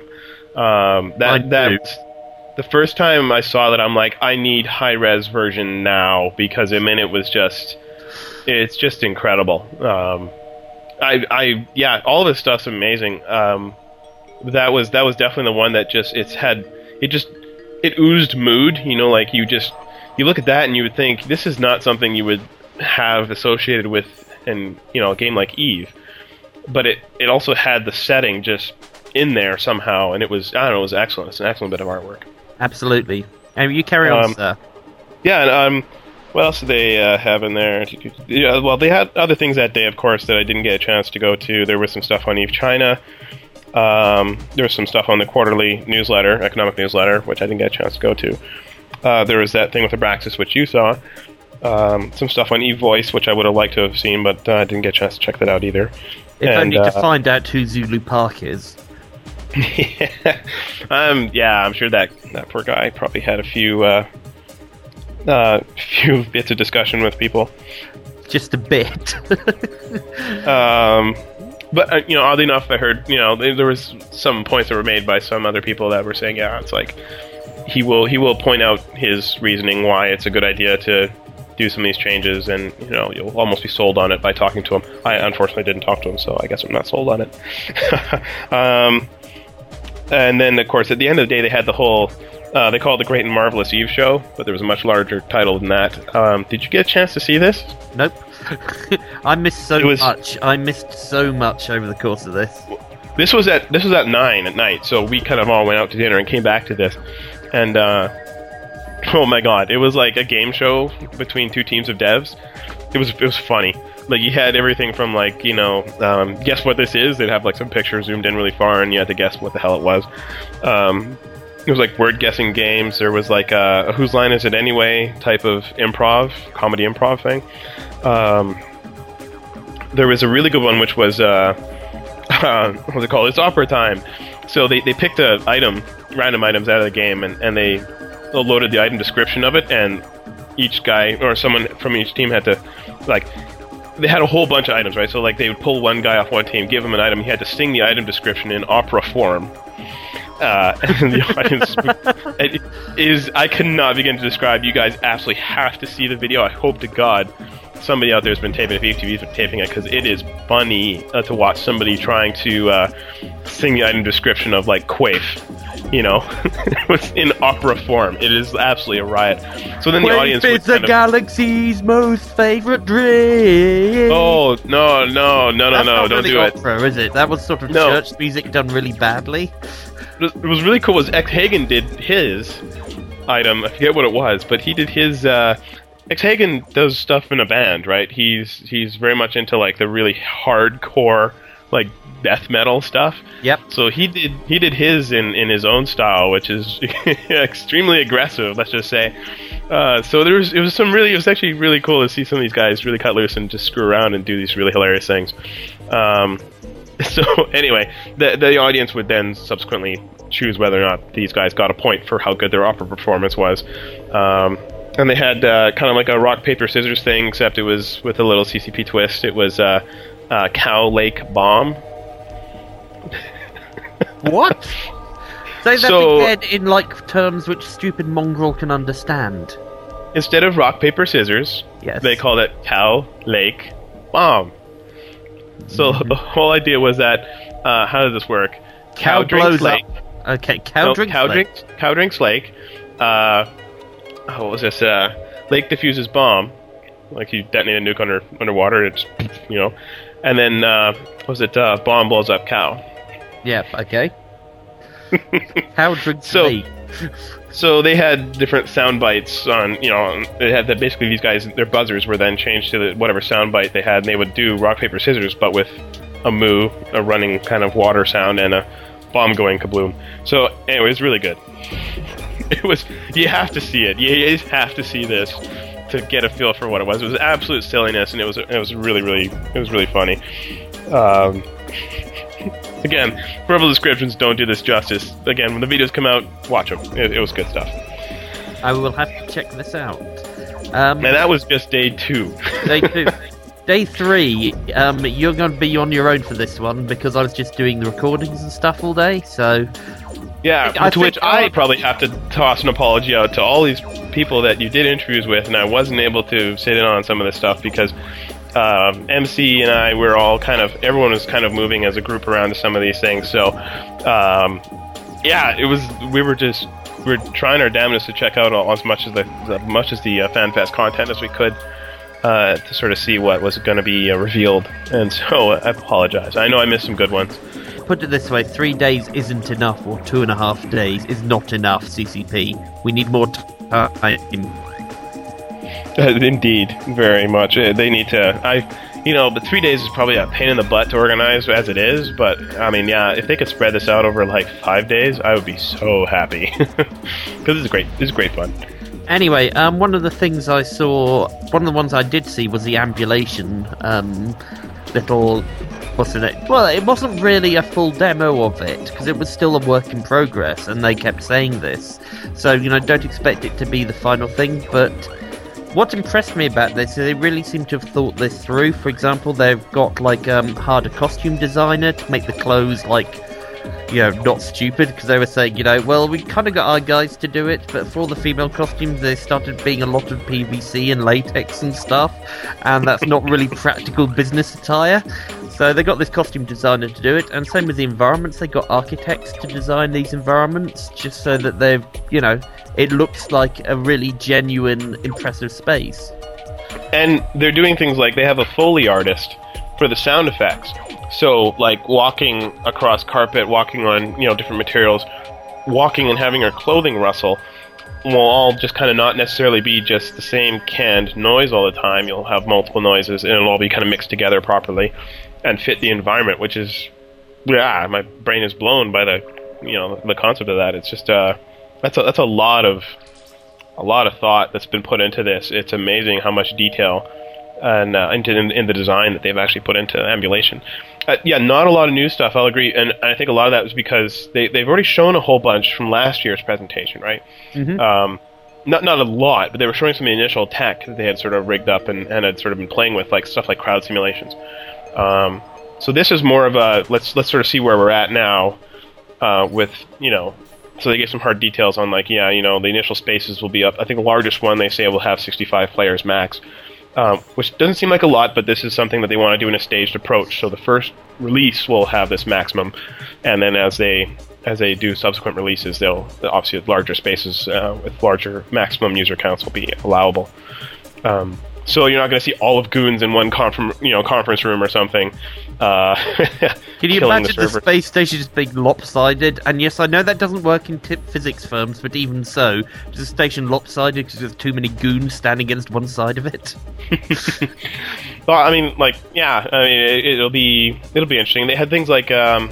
The first time I saw that, I'm like, I need high-res version now, because it's just incredible. All of this stuff's amazing. That was definitely the one that it oozed mood. Like you look at that and you would think this is not something you would have associated with a game like Eve, but it also had the setting just in there somehow, and it was excellent. It's an excellent bit of artwork. Absolutely. And you carry on, sir. Yeah, and what else did they have in there? Yeah, well, they had other things that day, of course, that I didn't get a chance to go to. There was some stuff on Eve China. There was some stuff on the quarterly economic newsletter, which I didn't get a chance to go to. There was that thing with Abraxas, which you saw. some stuff on eVoice, which I would have liked to have seen, but I didn't get a chance to check that out either. If only to find out who Zulu Park is. I'm sure that poor guy probably had a few bits of discussion with people. Just a bit. But oddly enough, I heard there was some points that were made by some other people that were saying, it's like he will point out his reasoning why it's a good idea to do some of these changes, and you'll almost be sold on it by talking to him. I unfortunately didn't talk to him, so I guess I'm not sold on it. And then, of course, at the end of the day, they had the whole, they call it the Great and Marvelous Eve show, but there was a much larger title than that. Did you get a chance to see this? Nope. I missed so much. I missed so much over the course of this. This was at 9 at night, so we kind of all went out to dinner and came back to this. And, oh my god, it was like a game show between two teams of devs. It was funny. Like, you had everything from, like, guess what this is? They'd have, like, some pictures zoomed in really far, and you had to guess what the hell it was. It was, like, word-guessing games. There was, like, a Whose Line Is It Anyway type of comedy improv thing. There was a really good one, which was, what was it called? It's Opera Time. So they picked random items out of the game, and they loaded the item description of it, and each guy, or someone from each team had to, like... They had a whole bunch of items, right? So, like, they would pull one guy off one team, give him an item, he had to sing the item description in opera form. And the audience I cannot begin to describe. You guys absolutely have to see the video. I hope to God somebody out there has been taping it, if ETV's been taping it, because it is funny to watch somebody trying to sing the item description of, like, Quaif. In opera form. It is absolutely a riot. So then the audience is the galaxy's most favorite drink. Oh, no, don't really do opera, is it? That was sort of church music done really badly. What was really cool was X Hagen did his item. I forget what it was, but he did his. X Hagen does stuff in a band, right? He's very much into, like, the really hardcore, like, death metal stuff. Yep. So he did his in his own style, which is extremely aggressive, let's just say. So it was actually really cool to see some of these guys really cut loose and just screw around and do these really hilarious things. So anyway, the audience would then subsequently choose whether or not these guys got a point for how good their opera performance was. And they had kind of like a rock, paper, scissors thing, except it was with a little CCP twist. It was Cow Lake Bomb. What? Say that again in, like, terms which stupid mongrel can understand. Instead of rock, paper, scissors, yes, they called it Cow Lake Bomb. So the whole idea was that, how does this work? Cow drinks lake. Okay, cow drinks lake. What was this? Lake diffuses bomb. Like, you detonate a nuke underwater, it's, and then, bomb blows up cow. Yeah, okay. Cow drinks lake. So they had different sound bites on, they had that basically these guys, their buzzers were then changed to whatever sound bite they had, and they would do rock, paper, scissors, but with a moo, a running kind of water sound, and a bomb going kabloom. So anyway, it was really good. You have to see it. You have to see this to get a feel for what it was. It was absolute silliness, and it was really funny. Again, verbal descriptions don't do this justice. Again, when the videos come out, watch them. It was good stuff. I will have to check this out. And that was just day 2. Day 2. Day 3, you're going to be on your own for this one, because I was just doing the recordings and stuff all day, so... Yeah, I probably have to toss an apology out to all these people that you did interviews with, and I wasn't able to sit in on some of this stuff, because... MC and I were all everyone was kind of moving as a group around to some of these things. So, we were trying our damnedest to check out as much as the FanFest content as we could to sort of see what was going to be revealed. And so I apologize. I know I missed some good ones. Put it this way, 3 days isn't enough, or 2.5 days is not enough, CCP. We need more time. Indeed, very much. They need to. But 3 days is probably a pain in the butt to organize as it is. But I mean, yeah, if they could spread this out over like 5 days, I would be so happy because it's great. It's great fun. Anyway, one of the things I saw, one of the ones I did see was the ambulation, little, what's in it? Well, it wasn't really a full demo of it, because it was still a work in progress, and they kept saying this. So, don't expect it to be the final thing, but what impressed me about this is they really seem to have thought this through. For example, they've got, harder costume designer to make the clothes, not stupid, because they were saying, well, we kind of got our guys to do it, but for all the female costumes, there started being a lot of PVC and latex and stuff, and that's not really practical business attire. So they got this costume designer to do it, and same with the environments, they got architects to design these environments, just so that they've, it looks like a really genuine, impressive space. And they're doing things like they have a Foley artist for the sound effects. So, walking across carpet, walking on, different materials, walking and having her clothing rustle will all just kind of not necessarily be just the same canned noise all the time. You'll have multiple noises, and it'll all be kind of mixed together properly and fit the environment, which is, my brain is blown by the concept of that. It's just, that's a lot of thought that's been put into this. It's amazing how much detail and in the design that they've actually put into ambulation. Not a lot of new stuff, I'll agree, and I think a lot of that was because they've already shown a whole bunch from last year's presentation, right? Mm-hmm. Not a lot, but they were showing some of the initial tech that they had sort of rigged up and had sort of been playing with, stuff like crowd simulations. So this is more of a let's sort of see where we're at now with, so they gave some hard details on the initial spaces will be up. I think the largest one they say will have 65 players max. Which doesn't seem like a lot, but this is something that they want to do in a staged approach. So the first release will have this maximum, and then as they do subsequent releases, they'll obviously larger spaces with larger maximum user counts will be allowable. So you're not going to see all of Goons in one conference room or something. Can you imagine the space station just being lopsided? And yes, I know that doesn't work in physics firms, but even so, is the station lopsided because there's too many goons standing against one side of it? Well, it'll be interesting. They had things like, what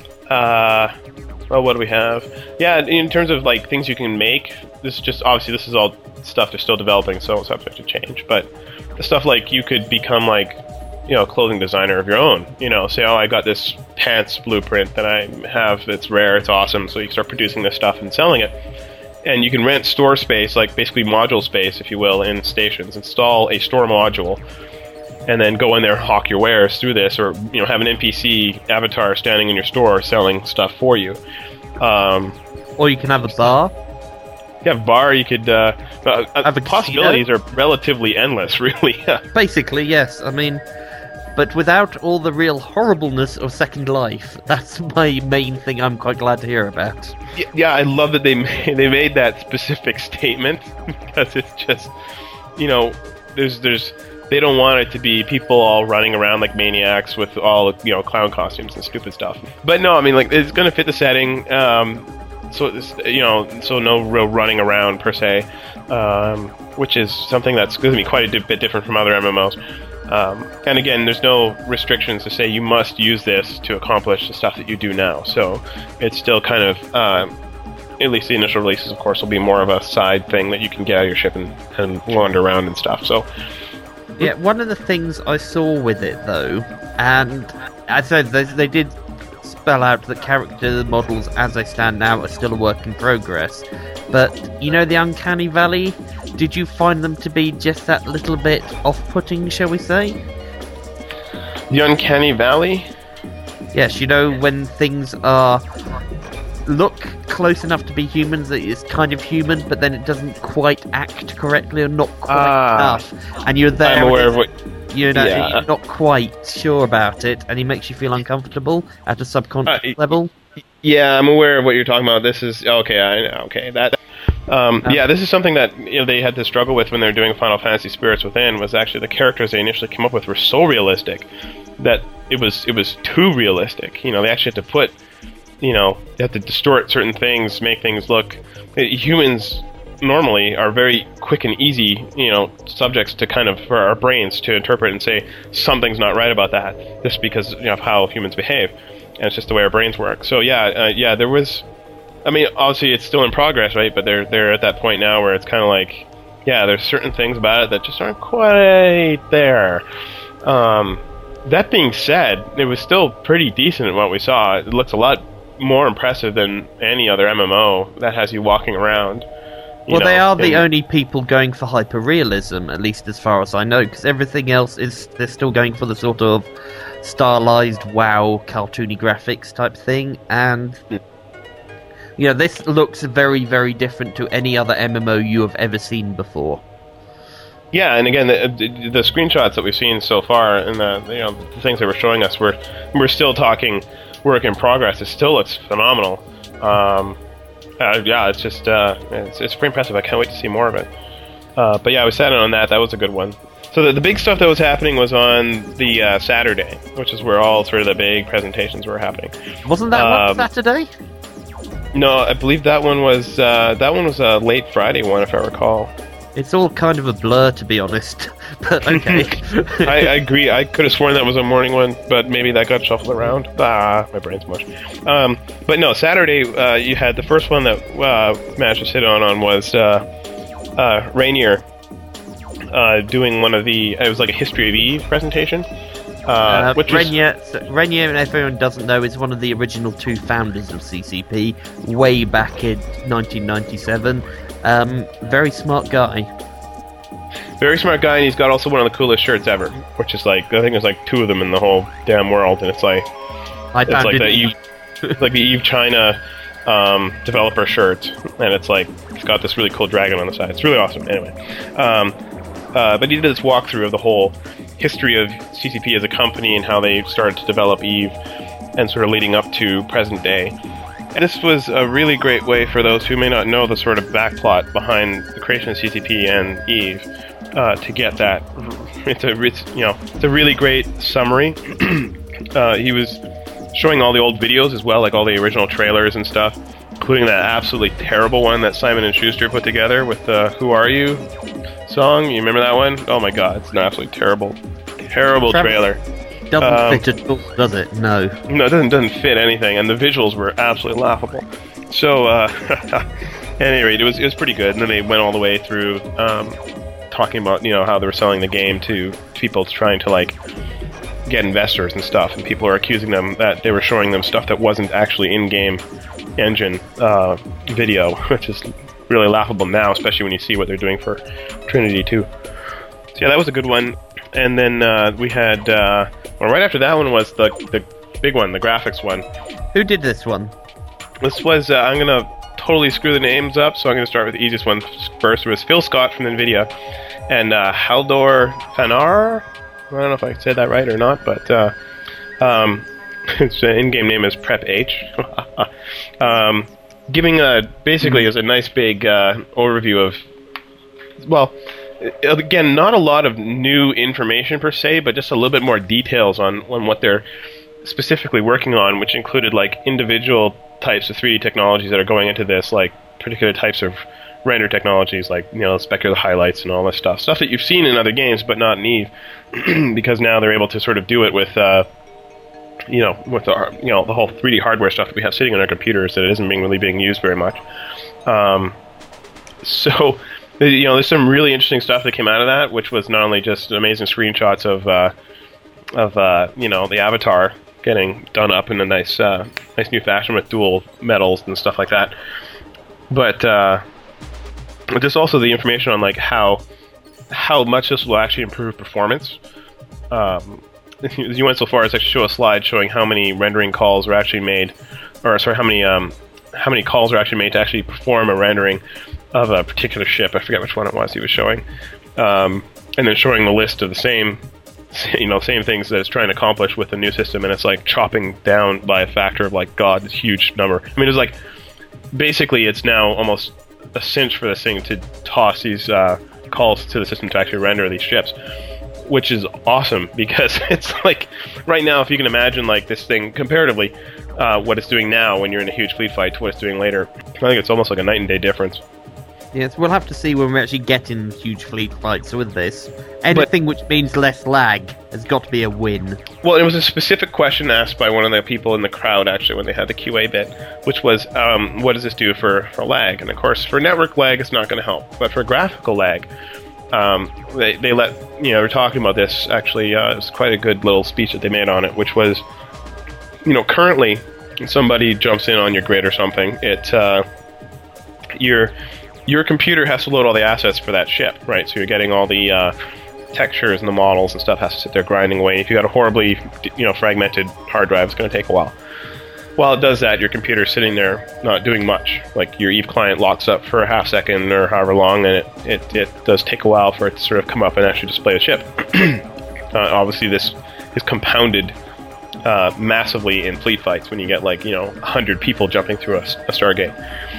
do we have? Yeah, in terms of things you can make, this is all stuff they're still developing, so it's subject to change. But the stuff you could become a clothing designer of your own. Say, I got this pants blueprint that I have. It's rare. It's awesome. So you can start producing this stuff and selling it. And you can rent store space, basically module space, if you will, in stations. Install a store module, and then go in there, hawk your wares through this, or have an NPC avatar standing in your store selling stuff for you. Or you can have a bar. Yeah, bar. You could. The possibilities are relatively endless, really. Basically, yes. But without all the real horribleness of Second Life. That's my main thing I'm quite glad to hear about. Yeah, I love that they made that specific statement, because it's just, there's they don't want it to be people all running around like maniacs with all clown costumes and stupid stuff. But no, it's going to fit the setting. So no real running around per se, which is something that's going to be quite a bit different from other MMOs. And again, there's no restrictions to say you must use this to accomplish the stuff that you do now. So it's still kind of, at least the initial releases, of course, will be more of a side thing that you can get out of your ship and wander around and stuff. So yeah, one of the things I saw with it, though, and I said they did spell out that character models as they stand now are still a work in progress. But, the Uncanny Valley, did you find them to be just that little bit off-putting, shall we say? The Uncanny Valley? Yes, when things look close enough to be humans that it's kind of human, but then it doesn't quite act correctly or not quite enough. And you're there. I'm aware of what... You're not quite sure about it, and he makes you feel uncomfortable at a subconscious level. Yeah, I'm aware of what you're talking about. This is okay. This is something that they had to struggle with when they were doing Final Fantasy Spirits Within. Was actually the characters they initially came up with were so realistic that it was too realistic. They actually had to put, they have to distort certain things, make things look. Humans normally are very quick and easy, subjects to for our brains to interpret and say something's not right about that, just because of how humans behave, and it's just the way our brains work. So there was I mean, obviously it's still in progress, right? But they're at that point now where it's kind of like, yeah, there's certain things about it that just aren't quite there. That being said, it was still pretty decent at what we saw. It looks a lot more impressive than any other MMO that has you walking around. Well, they are the only people going for hyperrealism, at least as far as I know, because everything else they're still going for the sort of stylized, wow, cartoony graphics type thing, and this looks very, very different to any other MMO you have ever seen before. Yeah, and again, the screenshots that we've seen so far, and the things they were showing us, we're still talking work in progress. It still looks phenomenal. Yeah, it's just it's pretty impressive. I can't wait to see more of it. But yeah, we sat in on that. That was a good one. So the big stuff that was happening was on the Saturday, which is where all sort of the big presentations were happening. Wasn't that one Saturday? No, I believe that one was a late Friday one, if I recall. It's all kind of a blur, to be honest. But okay. I agree. I could have sworn that was a morning one, but maybe that got shuffled around. My brain's mush. But no, Saturday you had the first one that managed to sit on was Rainier doing one of it was like a History of Eve presentation. Which Rainier, if everyone doesn't know, is one of the original two founders of CCP, way back in 1997. Very smart guy. Very smart guy, and he's got also one of the coolest shirts ever, which is like, I think there's like 2 of them in the whole damn world, and it's like the Eve China developer shirt, and it's like, it's got this really cool dragon on the side. It's really awesome. Anyway, but he did this walkthrough of the whole history of CCP as a company and how they started to develop Eve and sort of leading up to present day. And this was a really great way for those who may not know the sort of backplot behind the creation of CCP and Eve to get that. It's a really great summary. He was showing all the old videos as well, like all the original trailers and stuff, including that absolutely terrible one that Simon & Schuster put together with the "Who Are You" song. You remember that one? Oh my god, it's an absolutely terrible trailer. Doesn't fit at all, does it? No. No, it doesn't fit anything, and the visuals were absolutely laughable. So, at any rate, it was pretty good. And then they went all the way through talking about how they were selling the game to people trying to like get investors and stuff, and people are accusing them that they were showing them stuff that wasn't actually in-game engine video, which is really laughable now, especially when you see what they're doing for Trinity 2. So yeah, that was a good one. And then we had right after that one was the big one, the graphics one. Who did this one? This was I'm gonna totally screw the names up, so I'm gonna start with the easiest one first. It was Phil Scott from NVIDIA and Haldor Fanar. I don't know if I said that right or not, but its in-game name is Prep H. Giving basically as a nice big overview of, well, again, not a lot of new information per se, but just a little bit more details on what they're specifically working on, which included like individual types of 3D technologies that are going into this, like particular types of render technologies, like specular highlights and all this stuff that you've seen in other games, but not in Eve, because now they're able to sort of do it with with the whole 3D hardware stuff that we have sitting on our computers that isn't really being used very much. So. There's some really interesting stuff that came out of that, which was not only just amazing screenshots of the avatar getting done up in a nice new fashion with dual metals and stuff like that, but just also the information on like how much this will actually improve performance. You went so far as to show a slide showing how many rendering calls are actually made, or sorry, how many calls are actually made to actually perform a rendering of a particular ship. I forget which one it was he was showing, and then showing the list of the same things that it's trying to accomplish with the new system, and it's like chopping down by a factor of like this huge number. I mean, it's like basically it's now almost a cinch for this thing to toss these calls to the system to actually render these ships, which is awesome because it's like right now, if you can imagine like this thing comparatively, what it's doing now when you're in a huge fleet fight to what it's doing later, I think it's almost like a night and day difference. Yes, we'll have to see when we actually get in huge fleet fights with this. Anything which means less lag has got to be a win. Well, it was a specific question asked by one of the people in the crowd, actually, when they had the QA bit, which was, what does this do for lag? And, of course, for network lag, it's not going to help. But for graphical lag, they let, we're talking about this, actually, it was quite a good little speech that they made on it, which was, currently, somebody jumps in on your grid or something, your computer has to load all the assets for that ship, right? So you're getting all the textures and the models and stuff has to sit there grinding away. If you got a horribly, fragmented hard drive, it's going to take a while. While it does that, your computer's sitting there not doing much. Like your Eve client locks up for a half second or however long, and it does take a while for it to sort of come up and actually display the ship. Obviously, this is compounded massively in fleet fights when you get 100 people jumping through a Stargate.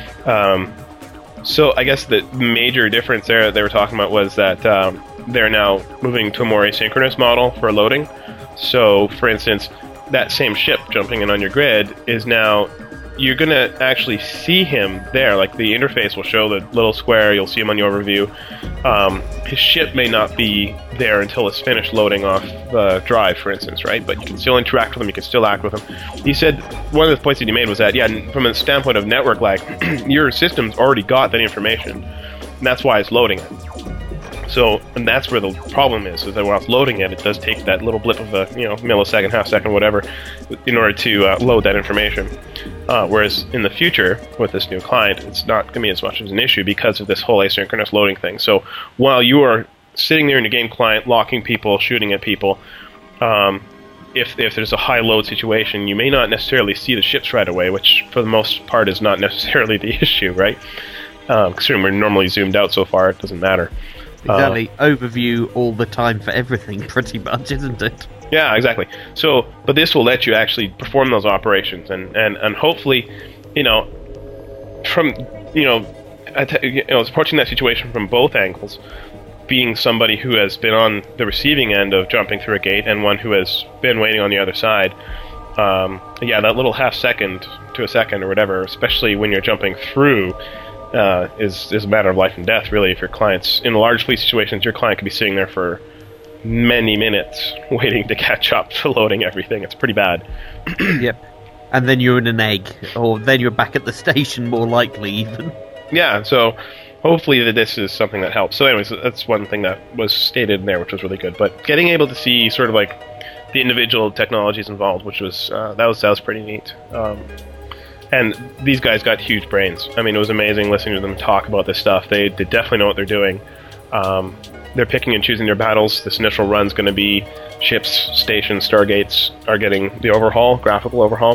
So I guess the major difference there that they were talking about was that they're now moving to a more asynchronous model for loading. So, for instance, that same ship jumping in on your grid is now, you're going to actually see him there. Like, the interface will show the little square, you'll see him on your overview. His ship may not be there until it's finished loading off the drive, for instance, right? But you can still interact with him, you can still act with him. He said, one of the points that he made was that, from a standpoint of network lag, your system's already got that information, and that's why it's loading it. So, and that's where the problem is that while it's loading it, it does take that little blip of a, millisecond, half second, whatever, in order to load that information. Whereas in the future, with this new client, it's not going to be as much as an issue because of this whole asynchronous loading thing. So, while you are sitting there in your game client, locking people, shooting at people, if there's a high load situation, you may not necessarily see the ships right away, which for the most part is not necessarily the issue, right? Considering we're normally zoomed out so far, it doesn't matter. Exactly. Overview all the time for everything, pretty much, isn't it? Yeah, exactly. So, but this will let you actually perform those operations, and hopefully, approaching that situation from both angles, being somebody who has been on the receiving end of jumping through a gate and one who has been waiting on the other side. That little half second to a second or whatever, especially when you're jumping through. Is a matter of life and death, really. If your client's in large fleet situations, your client could be sitting there for many minutes waiting to catch up to loading everything. It's pretty bad. Yep. And then you're in an egg, or then you're back at the station, more likely, even. Yeah, so hopefully this is something that helps. So anyways, that's one thing that was stated in there, which was really good. But getting able to see sort of like the individual technologies involved, which was that was pretty neat. And these guys got huge brains. I mean, it was amazing listening to them talk about this stuff. They definitely know what they're doing. They're picking and choosing their battles. This initial run's going to be ships, stations, stargates are getting the overhaul, graphical overhaul.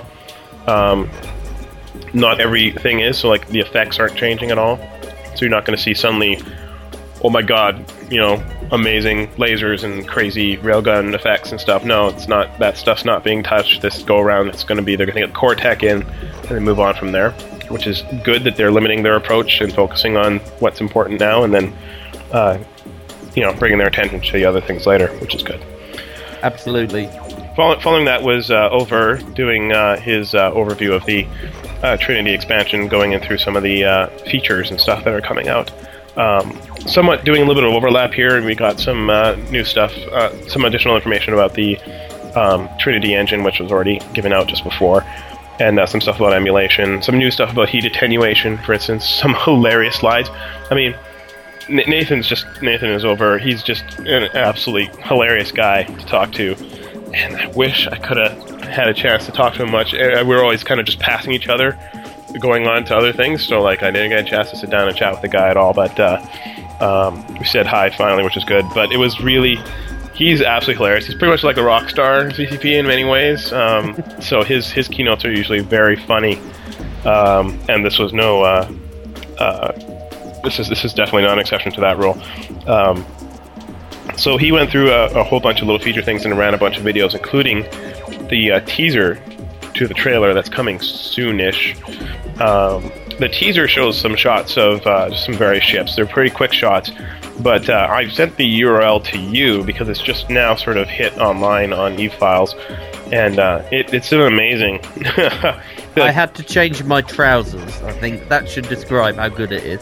Not everything is, so like the effects aren't changing at all. So you're not going to see suddenly, oh my god, amazing lasers and crazy railgun effects and stuff. No, it's not. That stuff's not being touched. This go around, it's going to be, they're going to get core tech in and then move on from there, which is good that they're limiting their approach and focusing on what's important now, and then bringing their attention to the other things later, which is good. Absolutely. Following that was Over doing his overview of the Trinity expansion, going in through some of the features and stuff that are coming out. Somewhat doing a little bit of overlap here, and we got some new stuff, some additional information about the Trinity engine, which was already given out just before, and some stuff about emulation, some new stuff about heat attenuation, for instance, some hilarious slides. I mean, Nathan is Over. He's just an absolutely hilarious guy to talk to, and I wish I could have had a chance to talk to him much. We were always kind of just passing each other, going on to other things, so like I didn't get a chance to sit down and chat with the guy at all, but we said hi finally, which is good. But it was really, he's absolutely hilarious. He's pretty much like a rock star CCP in many ways. So his keynotes are usually very funny, and this was no this is definitely not an exception to that rule. So he went through a whole bunch of little feature things and ran a bunch of videos, including the teaser to the trailer that's coming soonish. The teaser shows some shots of some various ships. They're pretty quick shots, but I sent the URL to you because it's just now sort of hit online on eFiles, and it's an amazing. I had to change my trousers. I think that should describe how good it is.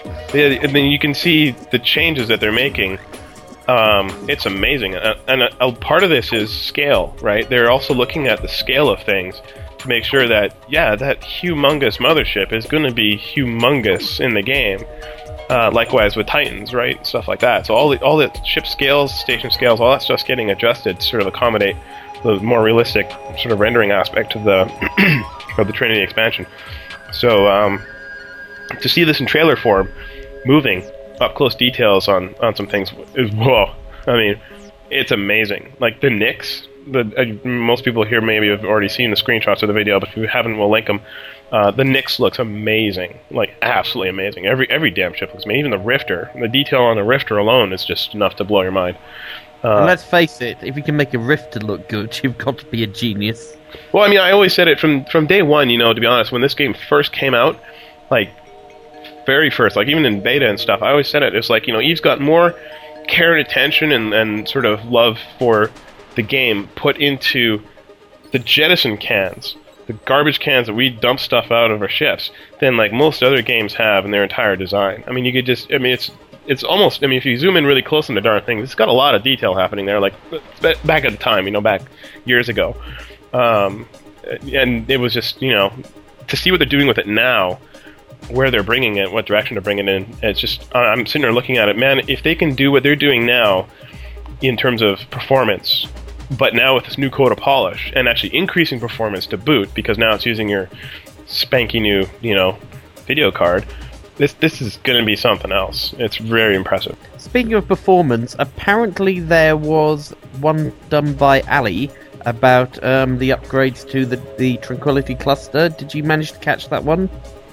Yeah, I mean, you can see the changes that they're making. It's amazing, and a part of this is scale, right? They're also looking at the scale of things to make sure that, yeah, that humongous mothership is going to be humongous in the game. Likewise with Titans, right? Stuff like that. So all the ship scales, station scales, all that stuff's getting adjusted to sort of accommodate the more realistic sort of rendering aspect of the of the Trinity expansion. So to see this in trailer form, moving up close details on some things is whoa. I mean, it's amazing. Like the Nyx. Most people here maybe have already seen the screenshots of the video, but if you haven't, we'll link them. The Nyx looks amazing, like absolutely amazing. Every damn ship looks amazing. Even the Rifter, the detail on the Rifter alone is just enough to blow your mind. And let's face it, if you can make a Rifter look good, you've got to be a genius. Well, I mean, I always said it from day one. You know, to be honest, when this game first came out, like very first, like even in beta and stuff, I always said it. It's like, you know, Eve's got more care and attention and sort of love for the game put into the jettison cans, the garbage cans that we dump stuff out of our ships, than like most other games have in their entire design. I mean, you could just, I mean, it's almost, I mean, if you zoom in really close on the darn thing, it's got a lot of detail happening there, like back at the time, you know, back years ago. And it was just, you know, to see what they're doing with it now, where they're bringing it, what direction they're bringing it in, it's just, I'm sitting there looking at it, man, if they can do what they're doing now in terms of performance, but now with this new coat of polish, and actually increasing performance to boot, because now it's using your spanky new, you know, video card, this is going to be something else. It's very impressive. Speaking of performance, apparently there was one done by Ali about the upgrades to the Tranquility Cluster. Did you manage to catch that one?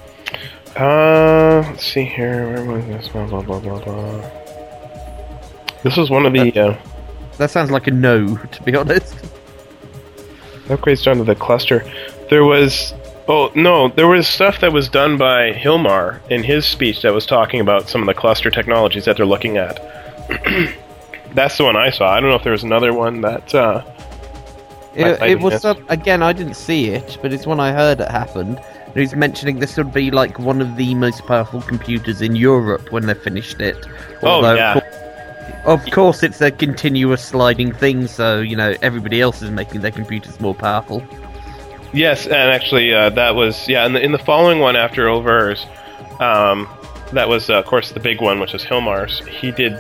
Let's see here. Where was this? Blah, blah, blah, blah, blah. This was one of the... That sounds like a no, to be honest. Upgrades done to the cluster. There was... Oh, no, there was stuff that was done by Hilmar in his speech that was talking about some of the cluster technologies that they're looking at. That's the one I saw. I don't know if there was another one that... it was again, I didn't see it, but it's one I heard it happened. And he's mentioning this would be like one of the most powerful computers in Europe when they've finished it. Although, yeah. Of course, it's a continuous sliding thing, so, you know, everybody else is making their computers more powerful. Yes, and actually, that was... Yeah, in the following one after Overs, that was, of course, the big one, which is Hilmar's. He did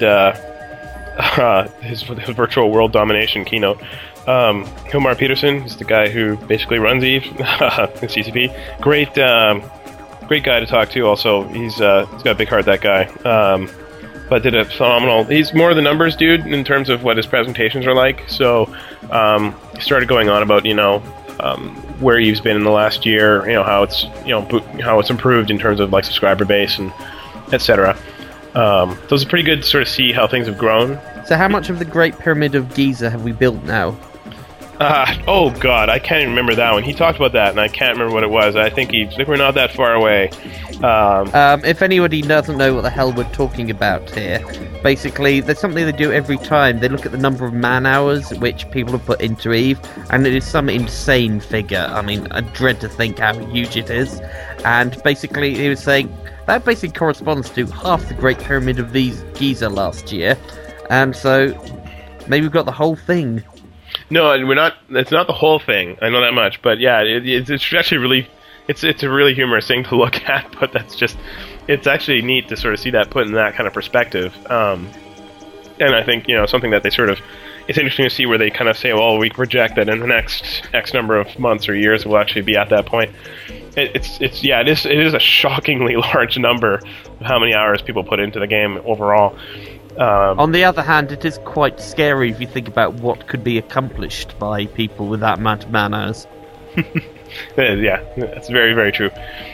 his virtual world domination keynote. Hilmar Peterson is the guy who basically runs Eve in CCP. Great guy to talk to. Also, he's got a big heart, that guy. But did a phenomenal. He's more of the numbers dude in terms of what his presentations are like. So he started going on about, you know, where Eve's been in the last year. You know, how it's, you know, how it's improved in terms of like subscriber base and etc. So it's pretty good to sort of see how things have grown. So how much of the Great Pyramid of Giza have we built now? Oh god, I can't even remember that one. He talked about that, and I can't remember what it was. I think we're not that far away. If anybody doesn't know what the hell we're talking about here, basically, there's something they do every time. They look at the number of man-hours which people have put into Eve, and it is some insane figure. I mean, I dread to think how huge it is. And basically, he was saying, that basically corresponds to half the Great Pyramid of Giza last year. And so, maybe we've got the whole thing. No, we're not. It's not the whole thing. I know that much, but yeah, it's actually really, it's a really humorous thing to look at. But it's actually neat to sort of see that put in that kind of perspective. And I think, you know, something that they sort of, it's interesting to see where they kind of say, well, we project that in the next X number of months or years we'll actually be at that point. It is a shockingly large number of how many hours people put into the game overall. On the other hand, it is quite scary if you think about what could be accomplished by people with that amount of man-hours. Yeah, that's very, very true.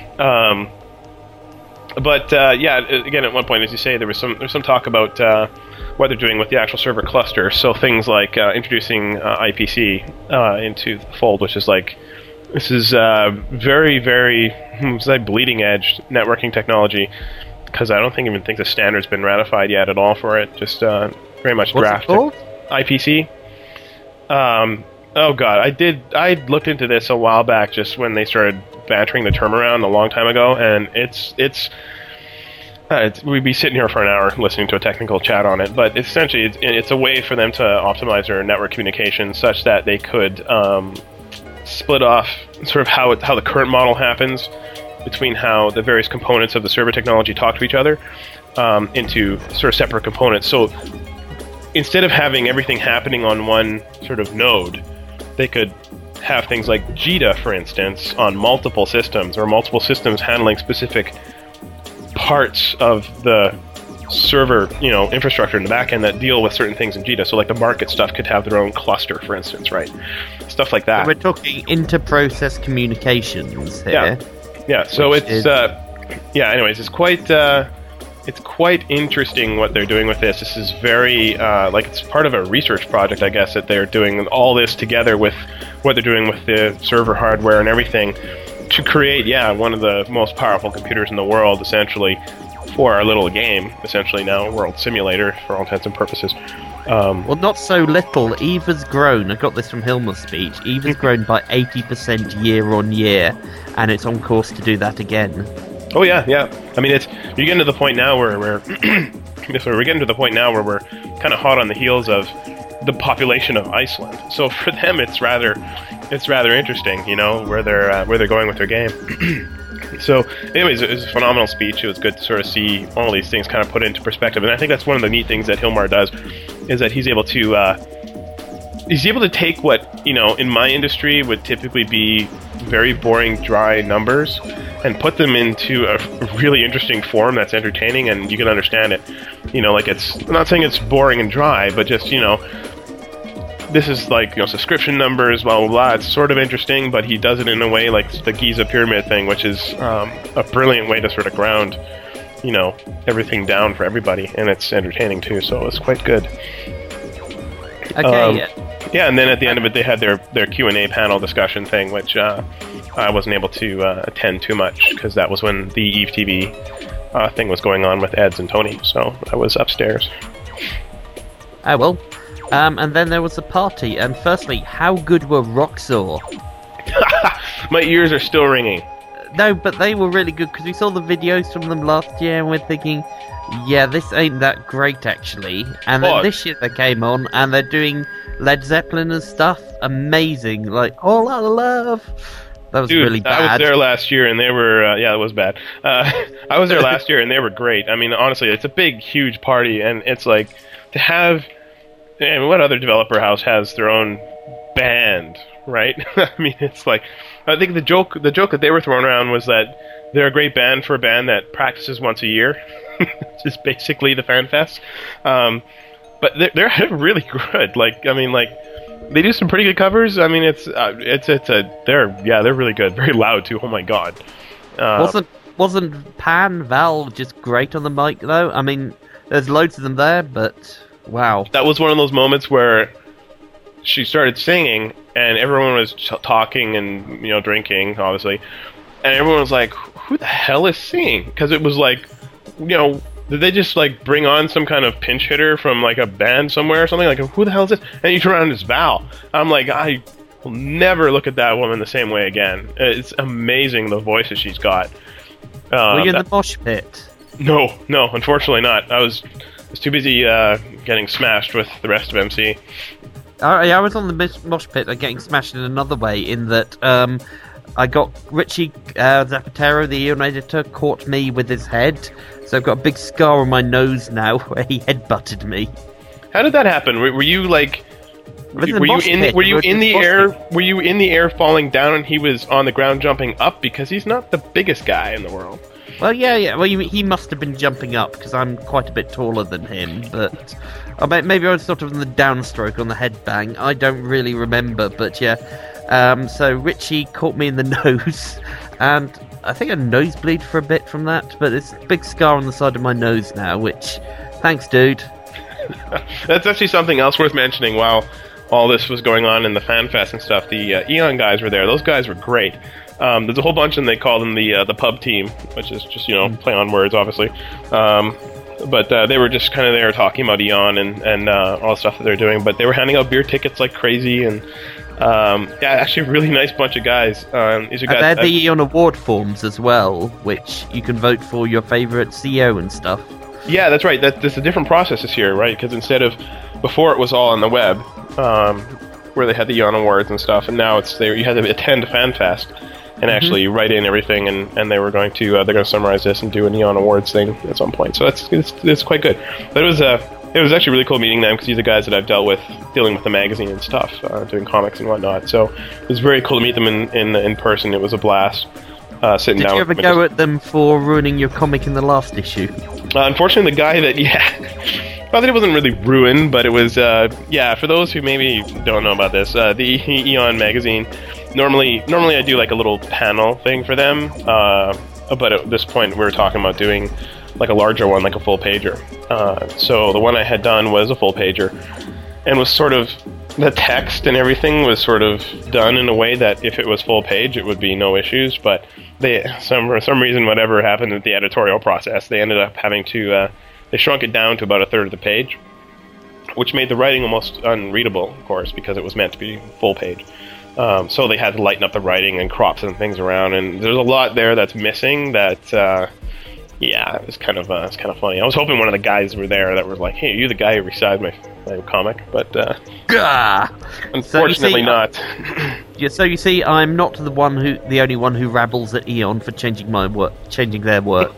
But again, at one point, as you say, there's some talk about what they're doing with the actual server cluster. So things like introducing IPC into the fold, which is like, this is very, very bleeding edge networking technology. Because I don't even think the standard's been ratified yet at all for it. Just very much drafted. What's it called? IPC. Oh god, I looked into this a while back, just when they started bantering the term around a long time ago, and it's We'd be sitting here for an hour listening to a technical chat on it, but essentially it's a way for them to optimize their network communication such that they could split off sort of how the current model happens between how the various components of the server technology talk to each other into sort of separate components. So instead of having everything happening on one sort of node, they could have things like JITA, for instance, on multiple systems, or multiple systems handling specific parts of the server, infrastructure in the back end that deal with certain things in JITA. So like the market stuff could have their own cluster, for instance, right? Stuff like that. So we're talking inter-process communications here. Yeah. So anyways, it's quite interesting what they're doing with this. This is very it's part of a research project, I guess, that they're doing all this together with what they're doing with the server hardware and everything to create, one of the most powerful computers in the world, essentially, for our little game, essentially now, World Simulator, for all intents and purposes. Well, not so little. EVA's grown. I got this from Hilmer's speech. EVA's grown by 80% year on year, and it's on course to do that again. Oh yeah. I mean, you're getting to the point now where we're getting to the point now where we're kind of hot on the heels of the population of Iceland. So for them, it's rather interesting, where they're going with their game. So, anyways, it was a phenomenal speech. It was good to sort of see all these things kind of put into perspective, and I think that's one of the neat things that Hilmar does, is that he's able to take what in my industry would typically be very boring, dry numbers, and put them into a really interesting form that's entertaining and you can understand it. I'm not saying it's boring and dry, but just this is like subscription numbers, blah blah blah. It's sort of interesting, but he does it in a way like the Giza pyramid thing, which is a brilliant way to sort of ground everything down for everybody, and it's entertaining too. So it's quite good. Okay. Yeah, and then at the end of it, they had their Q&A panel discussion thing, which I wasn't able to attend too much because that was when the Eve TV thing was going on with Eds and Tony. So I was upstairs. Oh well. And then there was a party. And firstly, how good were Roxor? My ears are still ringing. No, but they were really good because we saw the videos from them last year and we're thinking, yeah, this ain't that great actually. And then this year they came on and they're doing Led Zeppelin and stuff. Amazing. Like, All Out of Love. That was really bad. I was there last year and they were, it was bad. I was there last year and they were great. I mean, honestly, it's a big, huge party and it's like to have... And what other developer house has their own band, right? I mean, it's like, I think the joke that they were throwing around was that they're a great band for a band that practices once a year, which is basically the FanFest. But they're really good. Like, I mean, like, they do some pretty good covers. I mean, they're really good, very loud too. Oh my god. Wasn't Val just great on the mic though? I mean, there's loads of them there, but. Wow. That was one of those moments where she started singing and everyone was talking and, drinking, obviously. And everyone was like, who the hell is singing? Because it was like, did they just like bring on some kind of pinch hitter from like a band somewhere or something? Like, who the hell is this? And you turn around and it's Val. I'm like, I will never look at that woman the same way again. It's amazing the voice that she's got. Were you in the mosh pit? No, unfortunately not. I was too busy getting smashed with the rest of MC. I was on the mosh pit getting smashed in another way, in that I got Richie Zapatero, the Eon editor, caught me with his head, so I've got a big scar on my nose now where he headbutted me. How did that happen? Were you like... Were you in the air falling down and he was on the ground jumping up? Because he's not the biggest guy in the world. Well, yeah. Well, he must have been jumping up because I'm quite a bit taller than him. But maybe I was sort of in the downstroke on the headbang. I don't really remember, but yeah. So Richie caught me in the nose, and I think I nosebleed for a bit from that. But it's a big scar on the side of my nose now. Which, thanks, dude. That's actually something else worth mentioning. While all this was going on in the FanFest and stuff, the Eon guys were there. Those guys were great. There's a whole bunch, and they call them the pub team, which is just play on words, obviously. But they were just kind of there talking about Eon and all the stuff that they're doing. But they were handing out beer tickets like crazy, and Yeah, actually, a really nice bunch of guys. These are guys. They're the Eon Award forms as well, which you can vote for your favourite CEO and stuff. Yeah, that's right. There's a different process this year, right? Because instead of before, it was all on the web, where they had the Eon Awards and stuff, and now it's there. You had to attend FanFest and actually write in everything, and they were going to they're going to summarize this and do an Eon Awards thing at some point. So it's quite good. But it was actually really cool meeting them because these are guys that I've dealt with dealing with the magazine and stuff, doing comics and whatnot. So it was very cool to meet them in person. It was a blast sitting down. Did you ever go at them for ruining your comic in the last issue? Unfortunately, the guy that well, it wasn't really ruined, but it was for those who maybe don't know about this, the Eon magazine. Normally I do like a little panel thing for them, but at this point we were talking about doing like a larger one, like a full pager. So the one I had done was a full pager, and was sort of the text and everything was sort of done in a way that if it was full page, it would be no issues. But for some reason, whatever happened with the editorial process, they ended up having to they shrunk it down to about a third of the page, which made the writing almost unreadable, of course, because it was meant to be full page. So they had to lighten up the writing and crop some things around, and there's a lot there that's missing that. It was kind of funny. I was hoping one of the guys were there that was like, "Hey, are you the guy who resized my comic?" But unfortunately, not. Yeah, so you see, I'm not the only one who rabbles at Eon for changing their work.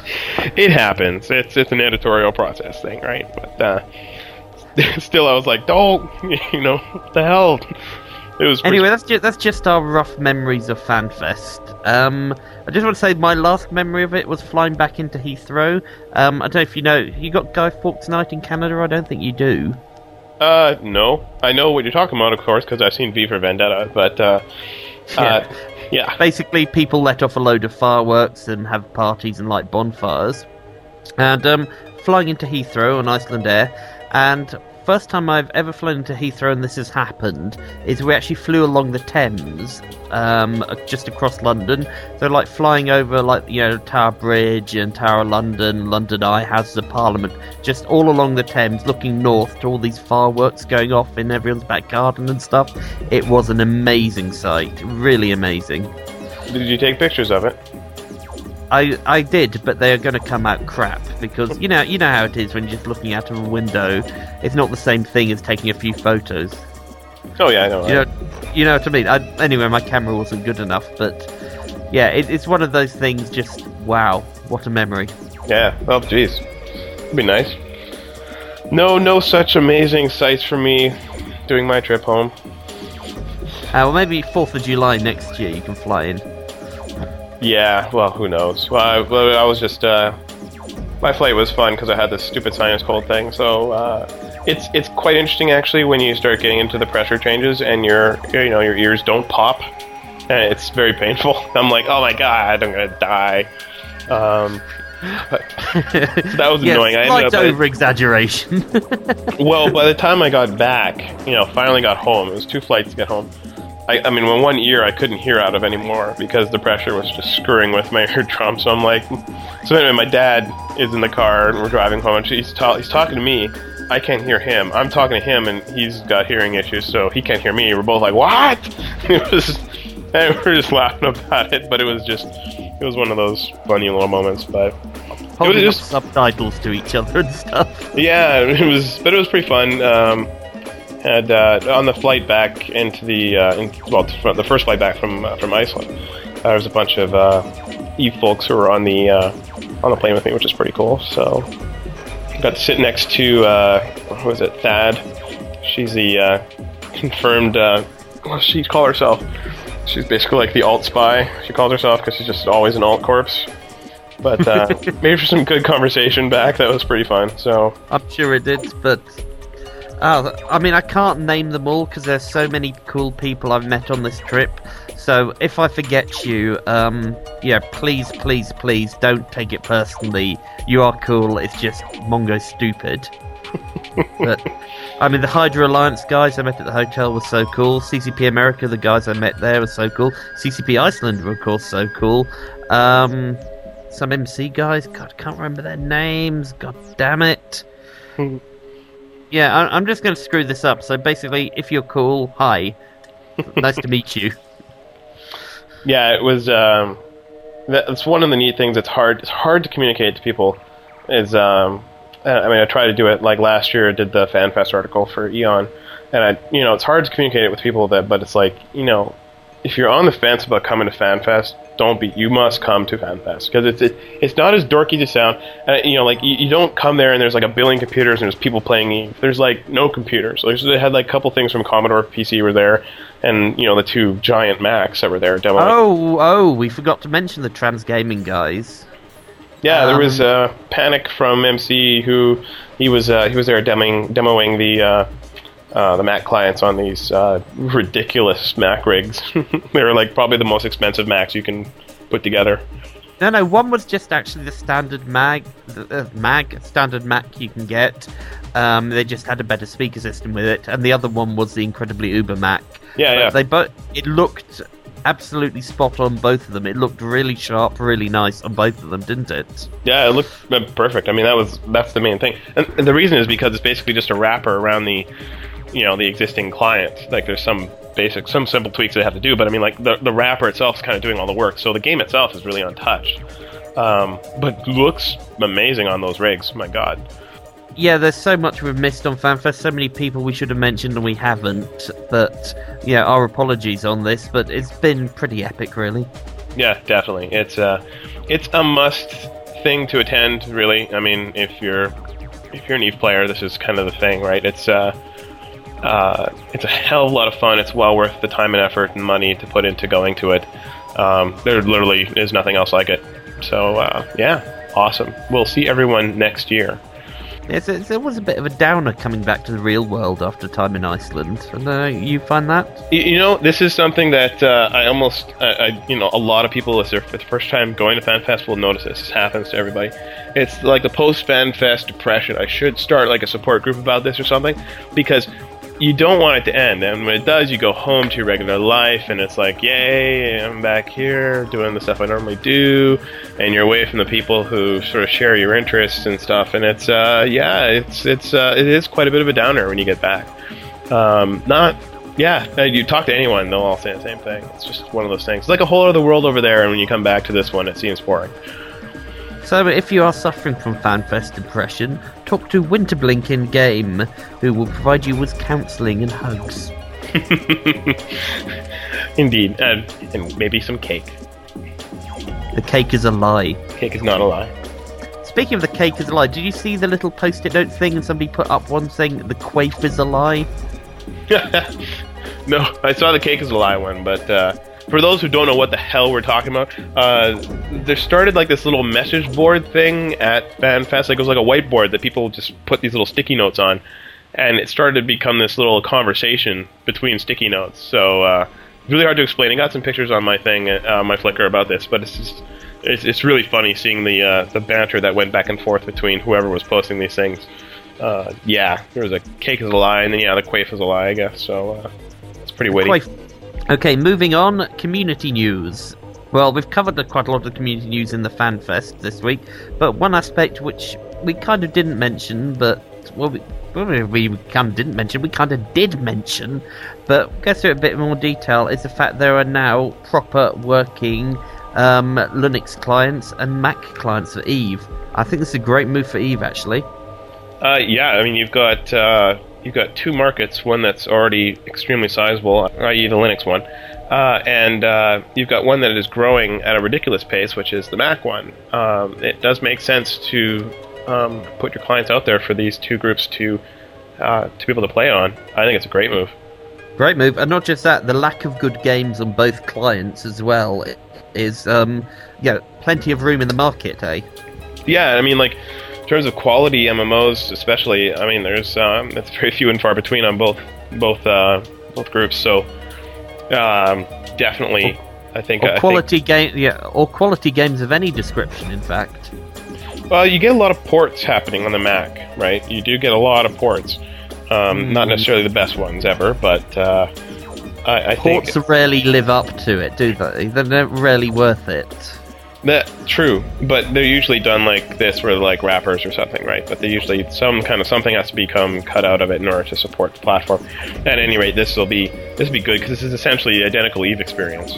It happens. It's an editorial process thing, right? But still, I was like, "Don't, what the hell?" It was anyway, that's just our rough memories of FanFest. I just want to say my last memory of it was flying back into Heathrow. I don't know if you know, you got Guy Fawkes Night in Canada? I don't think you do. No. I know what you're talking about, of course, because I've seen V for Vendetta, but, yeah. Basically, people let off a load of fireworks and have parties and light bonfires. And, flying into Heathrow on Iceland Air, and first time I've ever flown into Heathrow and this has happened is we actually flew along the Thames, just across London. So like flying over Tower Bridge and Tower of London, London Eye, Houses of Parliament, just all along the Thames, looking north to all these fireworks going off in everyone's back garden and stuff. It was an amazing sight, really amazing. Did you take pictures of it? I did, but they're going to come out crap because you know how it is when you're just looking out of a window. It's not the same thing as taking a few photos. Oh yeah, I know. You know what I mean. Anyway, my camera wasn't good enough, but yeah, it's one of those things. Just wow, what a memory. Yeah. Well, geez, it'd be nice. No such amazing sights for me doing my trip home. Well, maybe 4th of July next year you can fly in. Yeah, well, who knows? Well, I was just my flight was fun because I had this stupid sinus cold thing. So it's quite interesting actually when you start getting into the pressure changes and your ears don't pop, and it's very painful. I'm like, oh my god, I'm gonna die. But that was annoying. I ended up over exaggeration. Well, by the time I got back, finally got home. It was 2 flights to get home. I mean, when one ear I couldn't hear out of anymore because the pressure was just screwing with my eardrum. So I'm like, so anyway, my dad is in the car and we're driving home, and he's talking to me. I can't hear him. I'm talking to him, and he's got hearing issues, so he can't hear me. We're both like, what? And we're just laughing about it, but it was one of those funny little moments. But holding it was just subtitles to each other and stuff. Yeah, it was pretty fun. And on the flight back into the first flight back from Iceland, there was a bunch of Eve folks who were on the plane with me, which is pretty cool. So got to sit next to who was it, Thad. She's the confirmed. She calls herself. She's basically like the alt spy. She calls herself because she's just always an alt corpse. But maybe for some good conversation back, that was pretty fun. So I'm sure it did, but. I mean, I can't name them all because there's so many cool people I've met on this trip. So if I forget you, please don't take it personally. You are cool. It's just Mongo's stupid. But I mean, the Hydra Alliance guys I met at the hotel were so cool. CCP America, the guys I met there were so cool. CCP Iceland were of course so cool. Some MC guys, God, I can't remember their names. God damn it. Yeah, I'm just going to screw this up. So basically, if you're cool, hi. Nice to meet you. Yeah, it was. That's one of the neat things. It's hard to communicate to people. I tried to do it like last year. I did the FanFest article for Eon, and it's hard to communicate it with people but it's like, if you're on the fence about coming to FanFest, you must come to FanFest, because it's not as dorky as it sounds. You don't come there and there's like a billion computers and there's people playing Eve. There's like no computers. They had like a couple things from Commodore PC were there, and the two giant Macs that were there demoing. Oh, we forgot to mention the Trans Gaming guys. Yeah, there was Panic from MC he was there demoing the Mac clients on these ridiculous Mac rigs. They were like probably the most expensive Macs you can put together. No, one was just actually the standard standard Mac you can get. They just had a better speaker system with it, and the other one was the incredibly Uber Mac. Yeah. It looked absolutely spot on, both of them. It looked really sharp, really nice on both of them, didn't it? Yeah, it looked perfect. I mean, that's the main thing, and the reason is because it's basically just a wrapper around the existing client. Like, there's some simple tweaks they have to do, but I mean, like, the wrapper itself is kind of doing all the work, so the game itself is really untouched. But looks amazing on those rigs. My God. Yeah, there's so much we've missed on FanFest, so many people we should have mentioned and we haven't, but our apologies on this, but it's been pretty epic, really. Yeah, definitely. It's a must thing to attend, really. I mean, if you're an EVE player, this is kind of the thing, right? It's a hell of a lot of fun. It's well worth the time and effort and money to put into going to it. There literally is nothing else like it. So, awesome. We'll see everyone next year. Yes, it was a bit of a downer coming back to the real world after time in Iceland. And you find that? This is something that a lot of people, for the first time going to FanFest, will notice this. This happens to everybody. It's like the post-FanFest depression. I should start like a support group about this or something, because you don't want it to end, and when it does, you go home to your regular life, and it's like, yay, I'm back here doing the stuff I normally do, and you're away from the people who sort of share your interests and stuff, and it is quite a bit of a downer when you get back. You talk to anyone, they'll all say the same thing. It's just one of those things. It's like a whole other world over there, and when you come back to this one, it seems boring. So if you are suffering from FanFest depression, talk to Winterblink in game, who will provide you with counselling and hugs. Indeed, and maybe some cake. The cake is a lie. Cake is not a lie. Speaking of the cake is a lie, did you see the little post-it note thing and somebody put up one saying the quaif is a lie? No, I saw the cake is a lie one, but for those who don't know what the hell we're talking about, there started like this little message board thing at FanFest. Like, it was like a whiteboard that people just put these little sticky notes on, and it started to become this little conversation between sticky notes. So it's really hard to explain. I got some pictures on my thing, my Flickr about this, but it's really funny seeing the banter that went back and forth between whoever was posting these things. There was a cake is a lie, and then the quaif is a lie, I guess. So it's pretty witty. Okay, moving on, community news. Well, we've covered quite a lot of community news in the FanFest this week, but one aspect which we kind of didn't mention, but, we kind of didn't mention, we kind of did mention, but we'll go through it a bit more detail, is the fact there are now proper working Linux clients and Mac clients for EVE. I think this is a great move for EVE, actually. I mean, you've got two markets, one that's already extremely sizable, i.e. the Linux one, and you've got one that is growing at a ridiculous pace, which is the Mac one. It does make sense to put your clients out there for these two groups to be able to play on. I think it's a great move. Great move, and not just that, the lack of good games on both clients as well is plenty of room in the market, eh? Yeah, I mean, like, in terms of quality MMOs, especially, I mean, there's it's very few and far between on both groups. So definitely, I think quality games of any description. In fact, well, you get a lot of ports happening on the Mac, right? You do get a lot of ports, not necessarily the best ones ever, but I think ports rarely live up to it, do they? They're not really worth it. That true, but they're usually done like this with like wrappers or something, right? But they usually something has to become cut out of it in order to support the platform. At any rate, this will be good because this is essentially the identical Eve experience.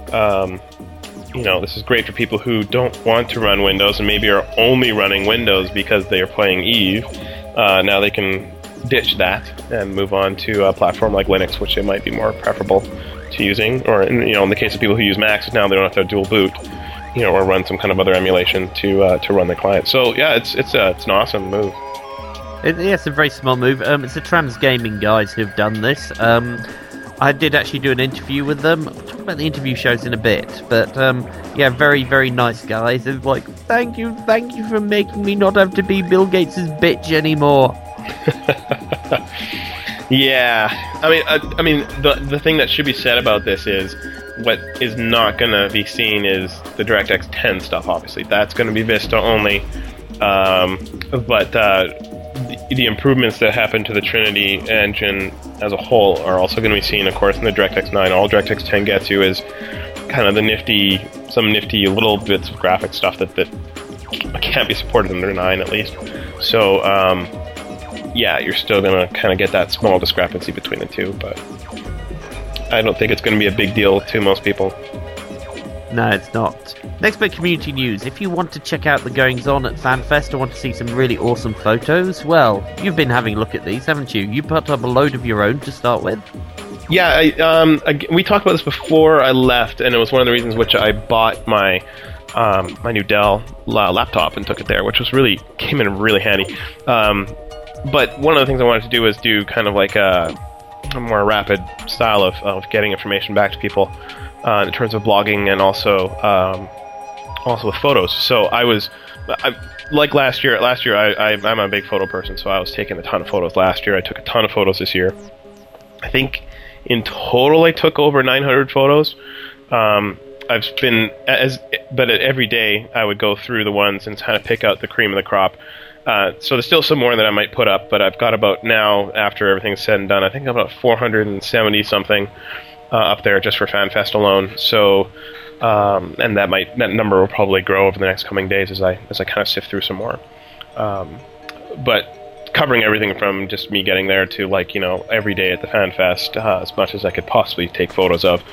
This is great for people who don't want to run Windows and maybe are only running Windows because they are playing Eve. Now they can ditch that and move on to a platform like Linux, which it might be more preferable to using. Or in the case of people who use Macs, now they don't have to dual boot, or run some kind of other emulation to run the client. So yeah, it's an awesome move. It's a very small move. It's the Trams Gaming guys who've done this. I did actually do an interview with them. I'll talk about the interview shows in a bit, but very, very nice guys. They're like, thank you for making me not have to be Bill Gates' bitch anymore. Yeah, I mean, the thing that should be said about this is what is not going to be seen is the DirectX 10 stuff. Obviously, that's going to be Vista only, but the improvements that happen to the Trinity engine as a whole are also going to be seen, of course, in the DirectX 9. All DirectX 10 gets you is kind of some nifty little bits of graphic stuff that can't be supported under 9 at least. So, you're still going to kind of get that small discrepancy between the two, but I don't think it's going to be a big deal to most people. No, it's not. Next bit, community news. If you want to check out the goings-on at FanFest or want to see some really awesome photos, well, you've been having a look at these, haven't you? You put up a load of your own to start with. Yeah, we talked about this before I left, and it was one of the reasons which I bought my new Dell laptop and took it there, which came in really handy. But one of the things I wanted to do was do kind of like a more rapid style of getting information back to people in terms of blogging and also with photos. So like last year. I'm a big photo person, so I was taking a ton of photos last year. I took a ton of photos this year. I think in total I took over 900 photos. But every day I would go through the ones and kind of pick out the cream of the crop. So there's still some more that I might put up, but I've got about now, after everything's said and done, I think about 470 something up there just for FanFest alone. So, and that number will probably grow over the next coming days as I kind of sift through some more. But covering everything from just me getting there to every day at the FanFest, as much as I could possibly take photos of.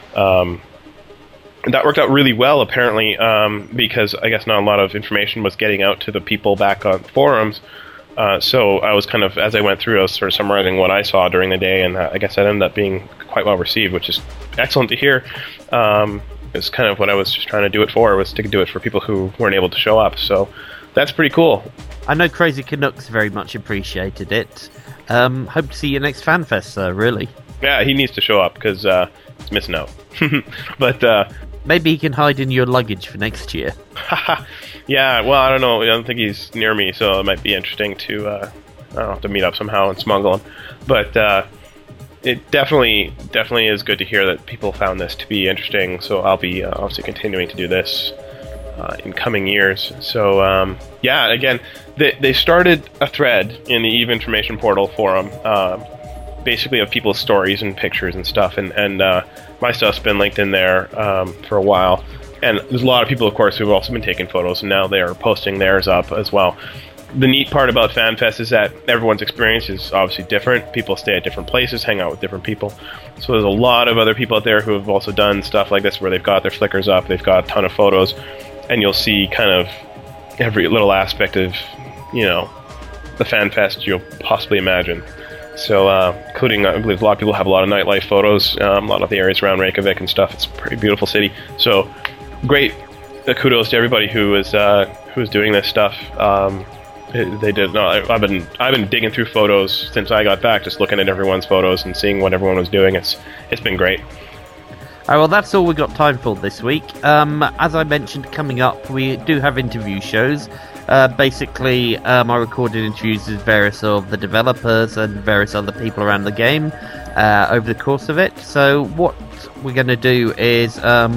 That worked out really well, apparently, because I guess not a lot of information was getting out to the people back on forums. So I was kind of, as I went through, I was sort of summarizing what I saw during the day, and I guess that ended up being quite well received, which is excellent to hear. It's kind of what I was just trying to do it for, was to do it for people who weren't able to show up. So that's pretty cool. I know Crazy Canucks very much appreciated it. Hope to see you next FanFest, sir, really. Yeah, he needs to show up, because he's missing out. But maybe he can hide in your luggage for next year. Yeah, well, I don't know. I don't think he's near me, so it might be interesting to have to meet up somehow and smuggle him. But it definitely is good to hear that people found this to be interesting. So I'll be obviously continuing to do this in coming years. So again, they started a thread in the Eve Information Portal forum, basically of people's stories and pictures and stuff, and my stuff's been linked in there for a while. And there's a lot of people, of course, who've also been taking photos, and now they are posting theirs up as well. The neat part about FanFest is that everyone's experience is obviously different. People stay at different places, hang out with different people. So there's a lot of other people out there who have also done stuff like this, where they've got their Flickrs up, they've got a ton of photos, and you'll see kind of every little aspect of, the FanFest you'll possibly imagine. So, including, I believe a lot of people have a lot of nightlife photos, a lot of the areas around Reykjavik and stuff. It's a pretty beautiful city. So, great kudos to everybody who is doing this stuff. They did. No, I've been digging through photos since I got back, just looking at everyone's photos and seeing what everyone was doing. It's been great. All right, well, that's all we got time for this week. As I mentioned, coming up, we do have interview shows. Basically, I recorded interviews with various of the developers and various other people around the game over the course of it. So what we're going to do is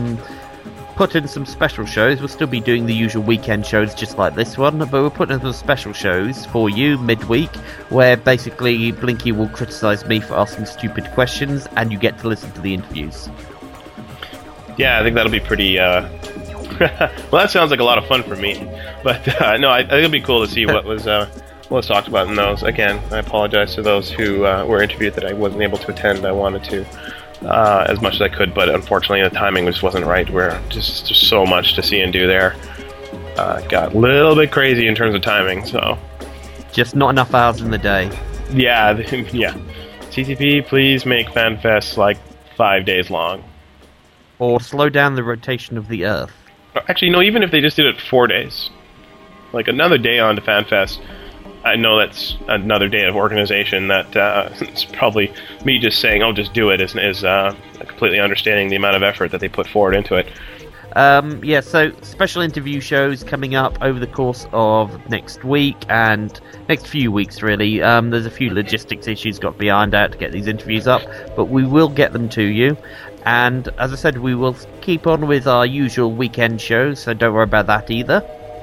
put in some special shows. We'll still be doing the usual weekend shows just like this one, but we'll put in some special shows for you midweek, where basically Blinky will criticise me for asking stupid questions, and you get to listen to the interviews. Yeah, I think that'll be pretty Well, that sounds like a lot of fun for me. But no, I think it'd be cool to see what was talked about in those. Again, I apologize to those who were interviewed that I wasn't able to attend. I wanted to as much as I could, but unfortunately the timing just wasn't right. Where just so much to see and do there. Got a little bit crazy in terms of timing, so... Just not enough hours in the day. Yeah, yeah. CCP, please make FanFest like 5 days long. Or slow down the rotation of the Earth. Actually, no, even if they just did it 4 days. Like, another day on to FanFest. I know that's another day of organization that it's probably me just saying, oh, just do it, is completely understanding the amount of effort that they put forward into it. Yeah, so special interview shows coming up over the course of next week and next few weeks, really. There's a few logistics issues got to be ironed out to get these interviews up, but we will get them to you. And as I said, we will keep on with our usual weekend shows, so don't worry about that either.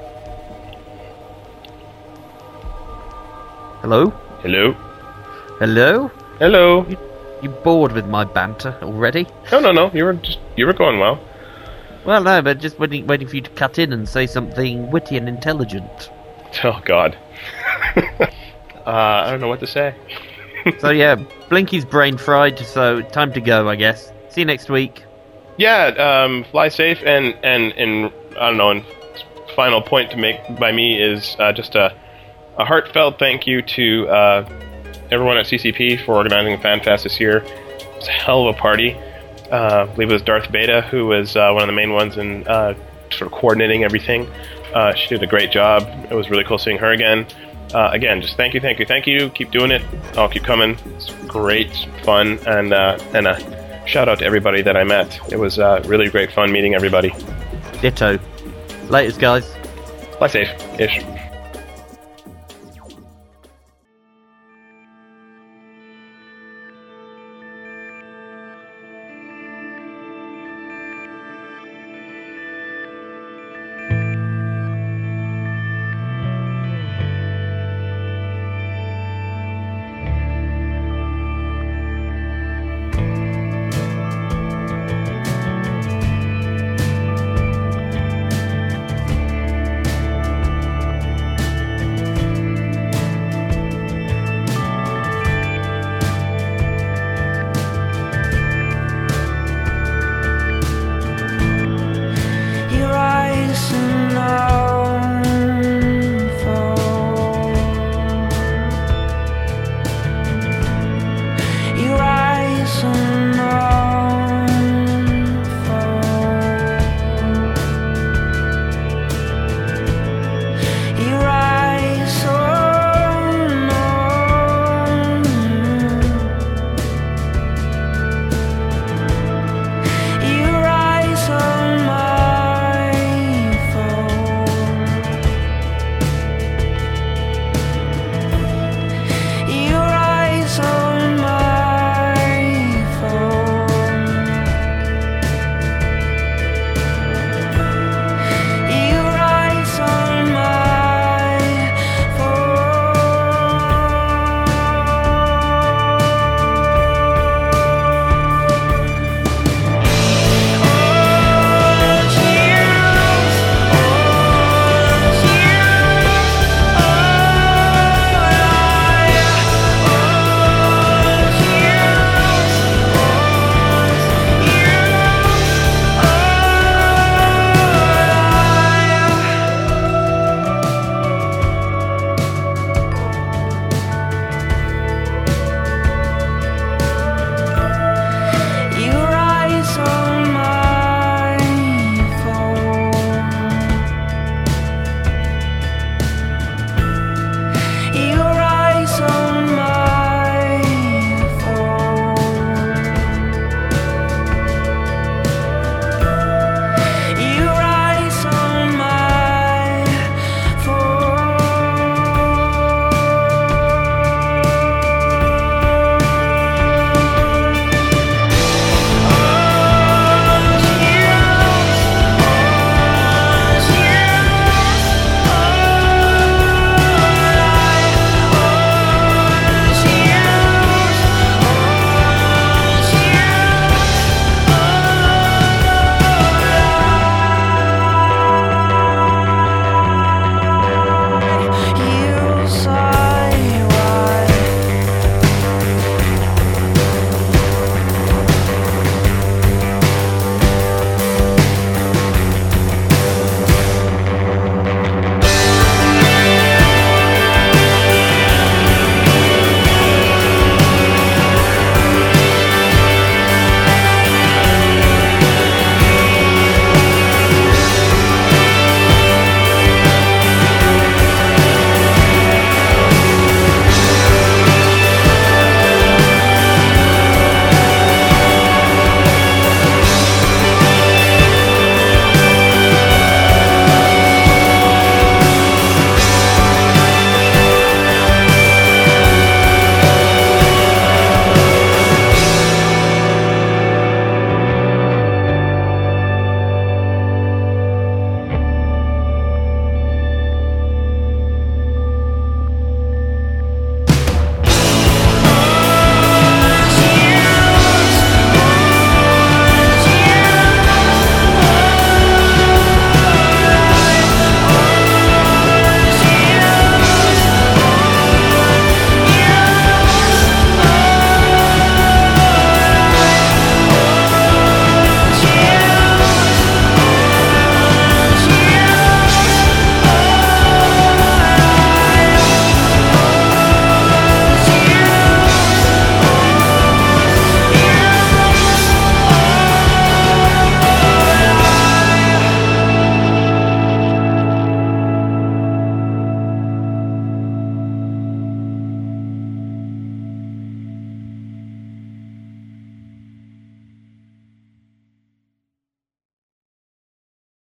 Hello? Hello? Hello? Hello? You bored with my banter already? No. You were going well. Well, no, but just waiting for you to cut in and say something witty and intelligent. Oh, God. I don't know what to say. So, yeah, Blinky's brain fried, so time to go, I guess. See you next week. Yeah, fly safe, and I don't know, and final point to make by me is just a heartfelt thank you to everyone at CCP for organizing FanFest this year. It's a hell of a party. I believe it was Darth Beta who was one of the main ones in sort of coordinating everything. She did a great job. It was really cool seeing her again. Again, just thank you. Keep doing it. I'll keep coming. It's great fun, and a shout out to everybody that I met. It was really great fun meeting everybody. Ditto. Laters, guys. Fly safe-ish.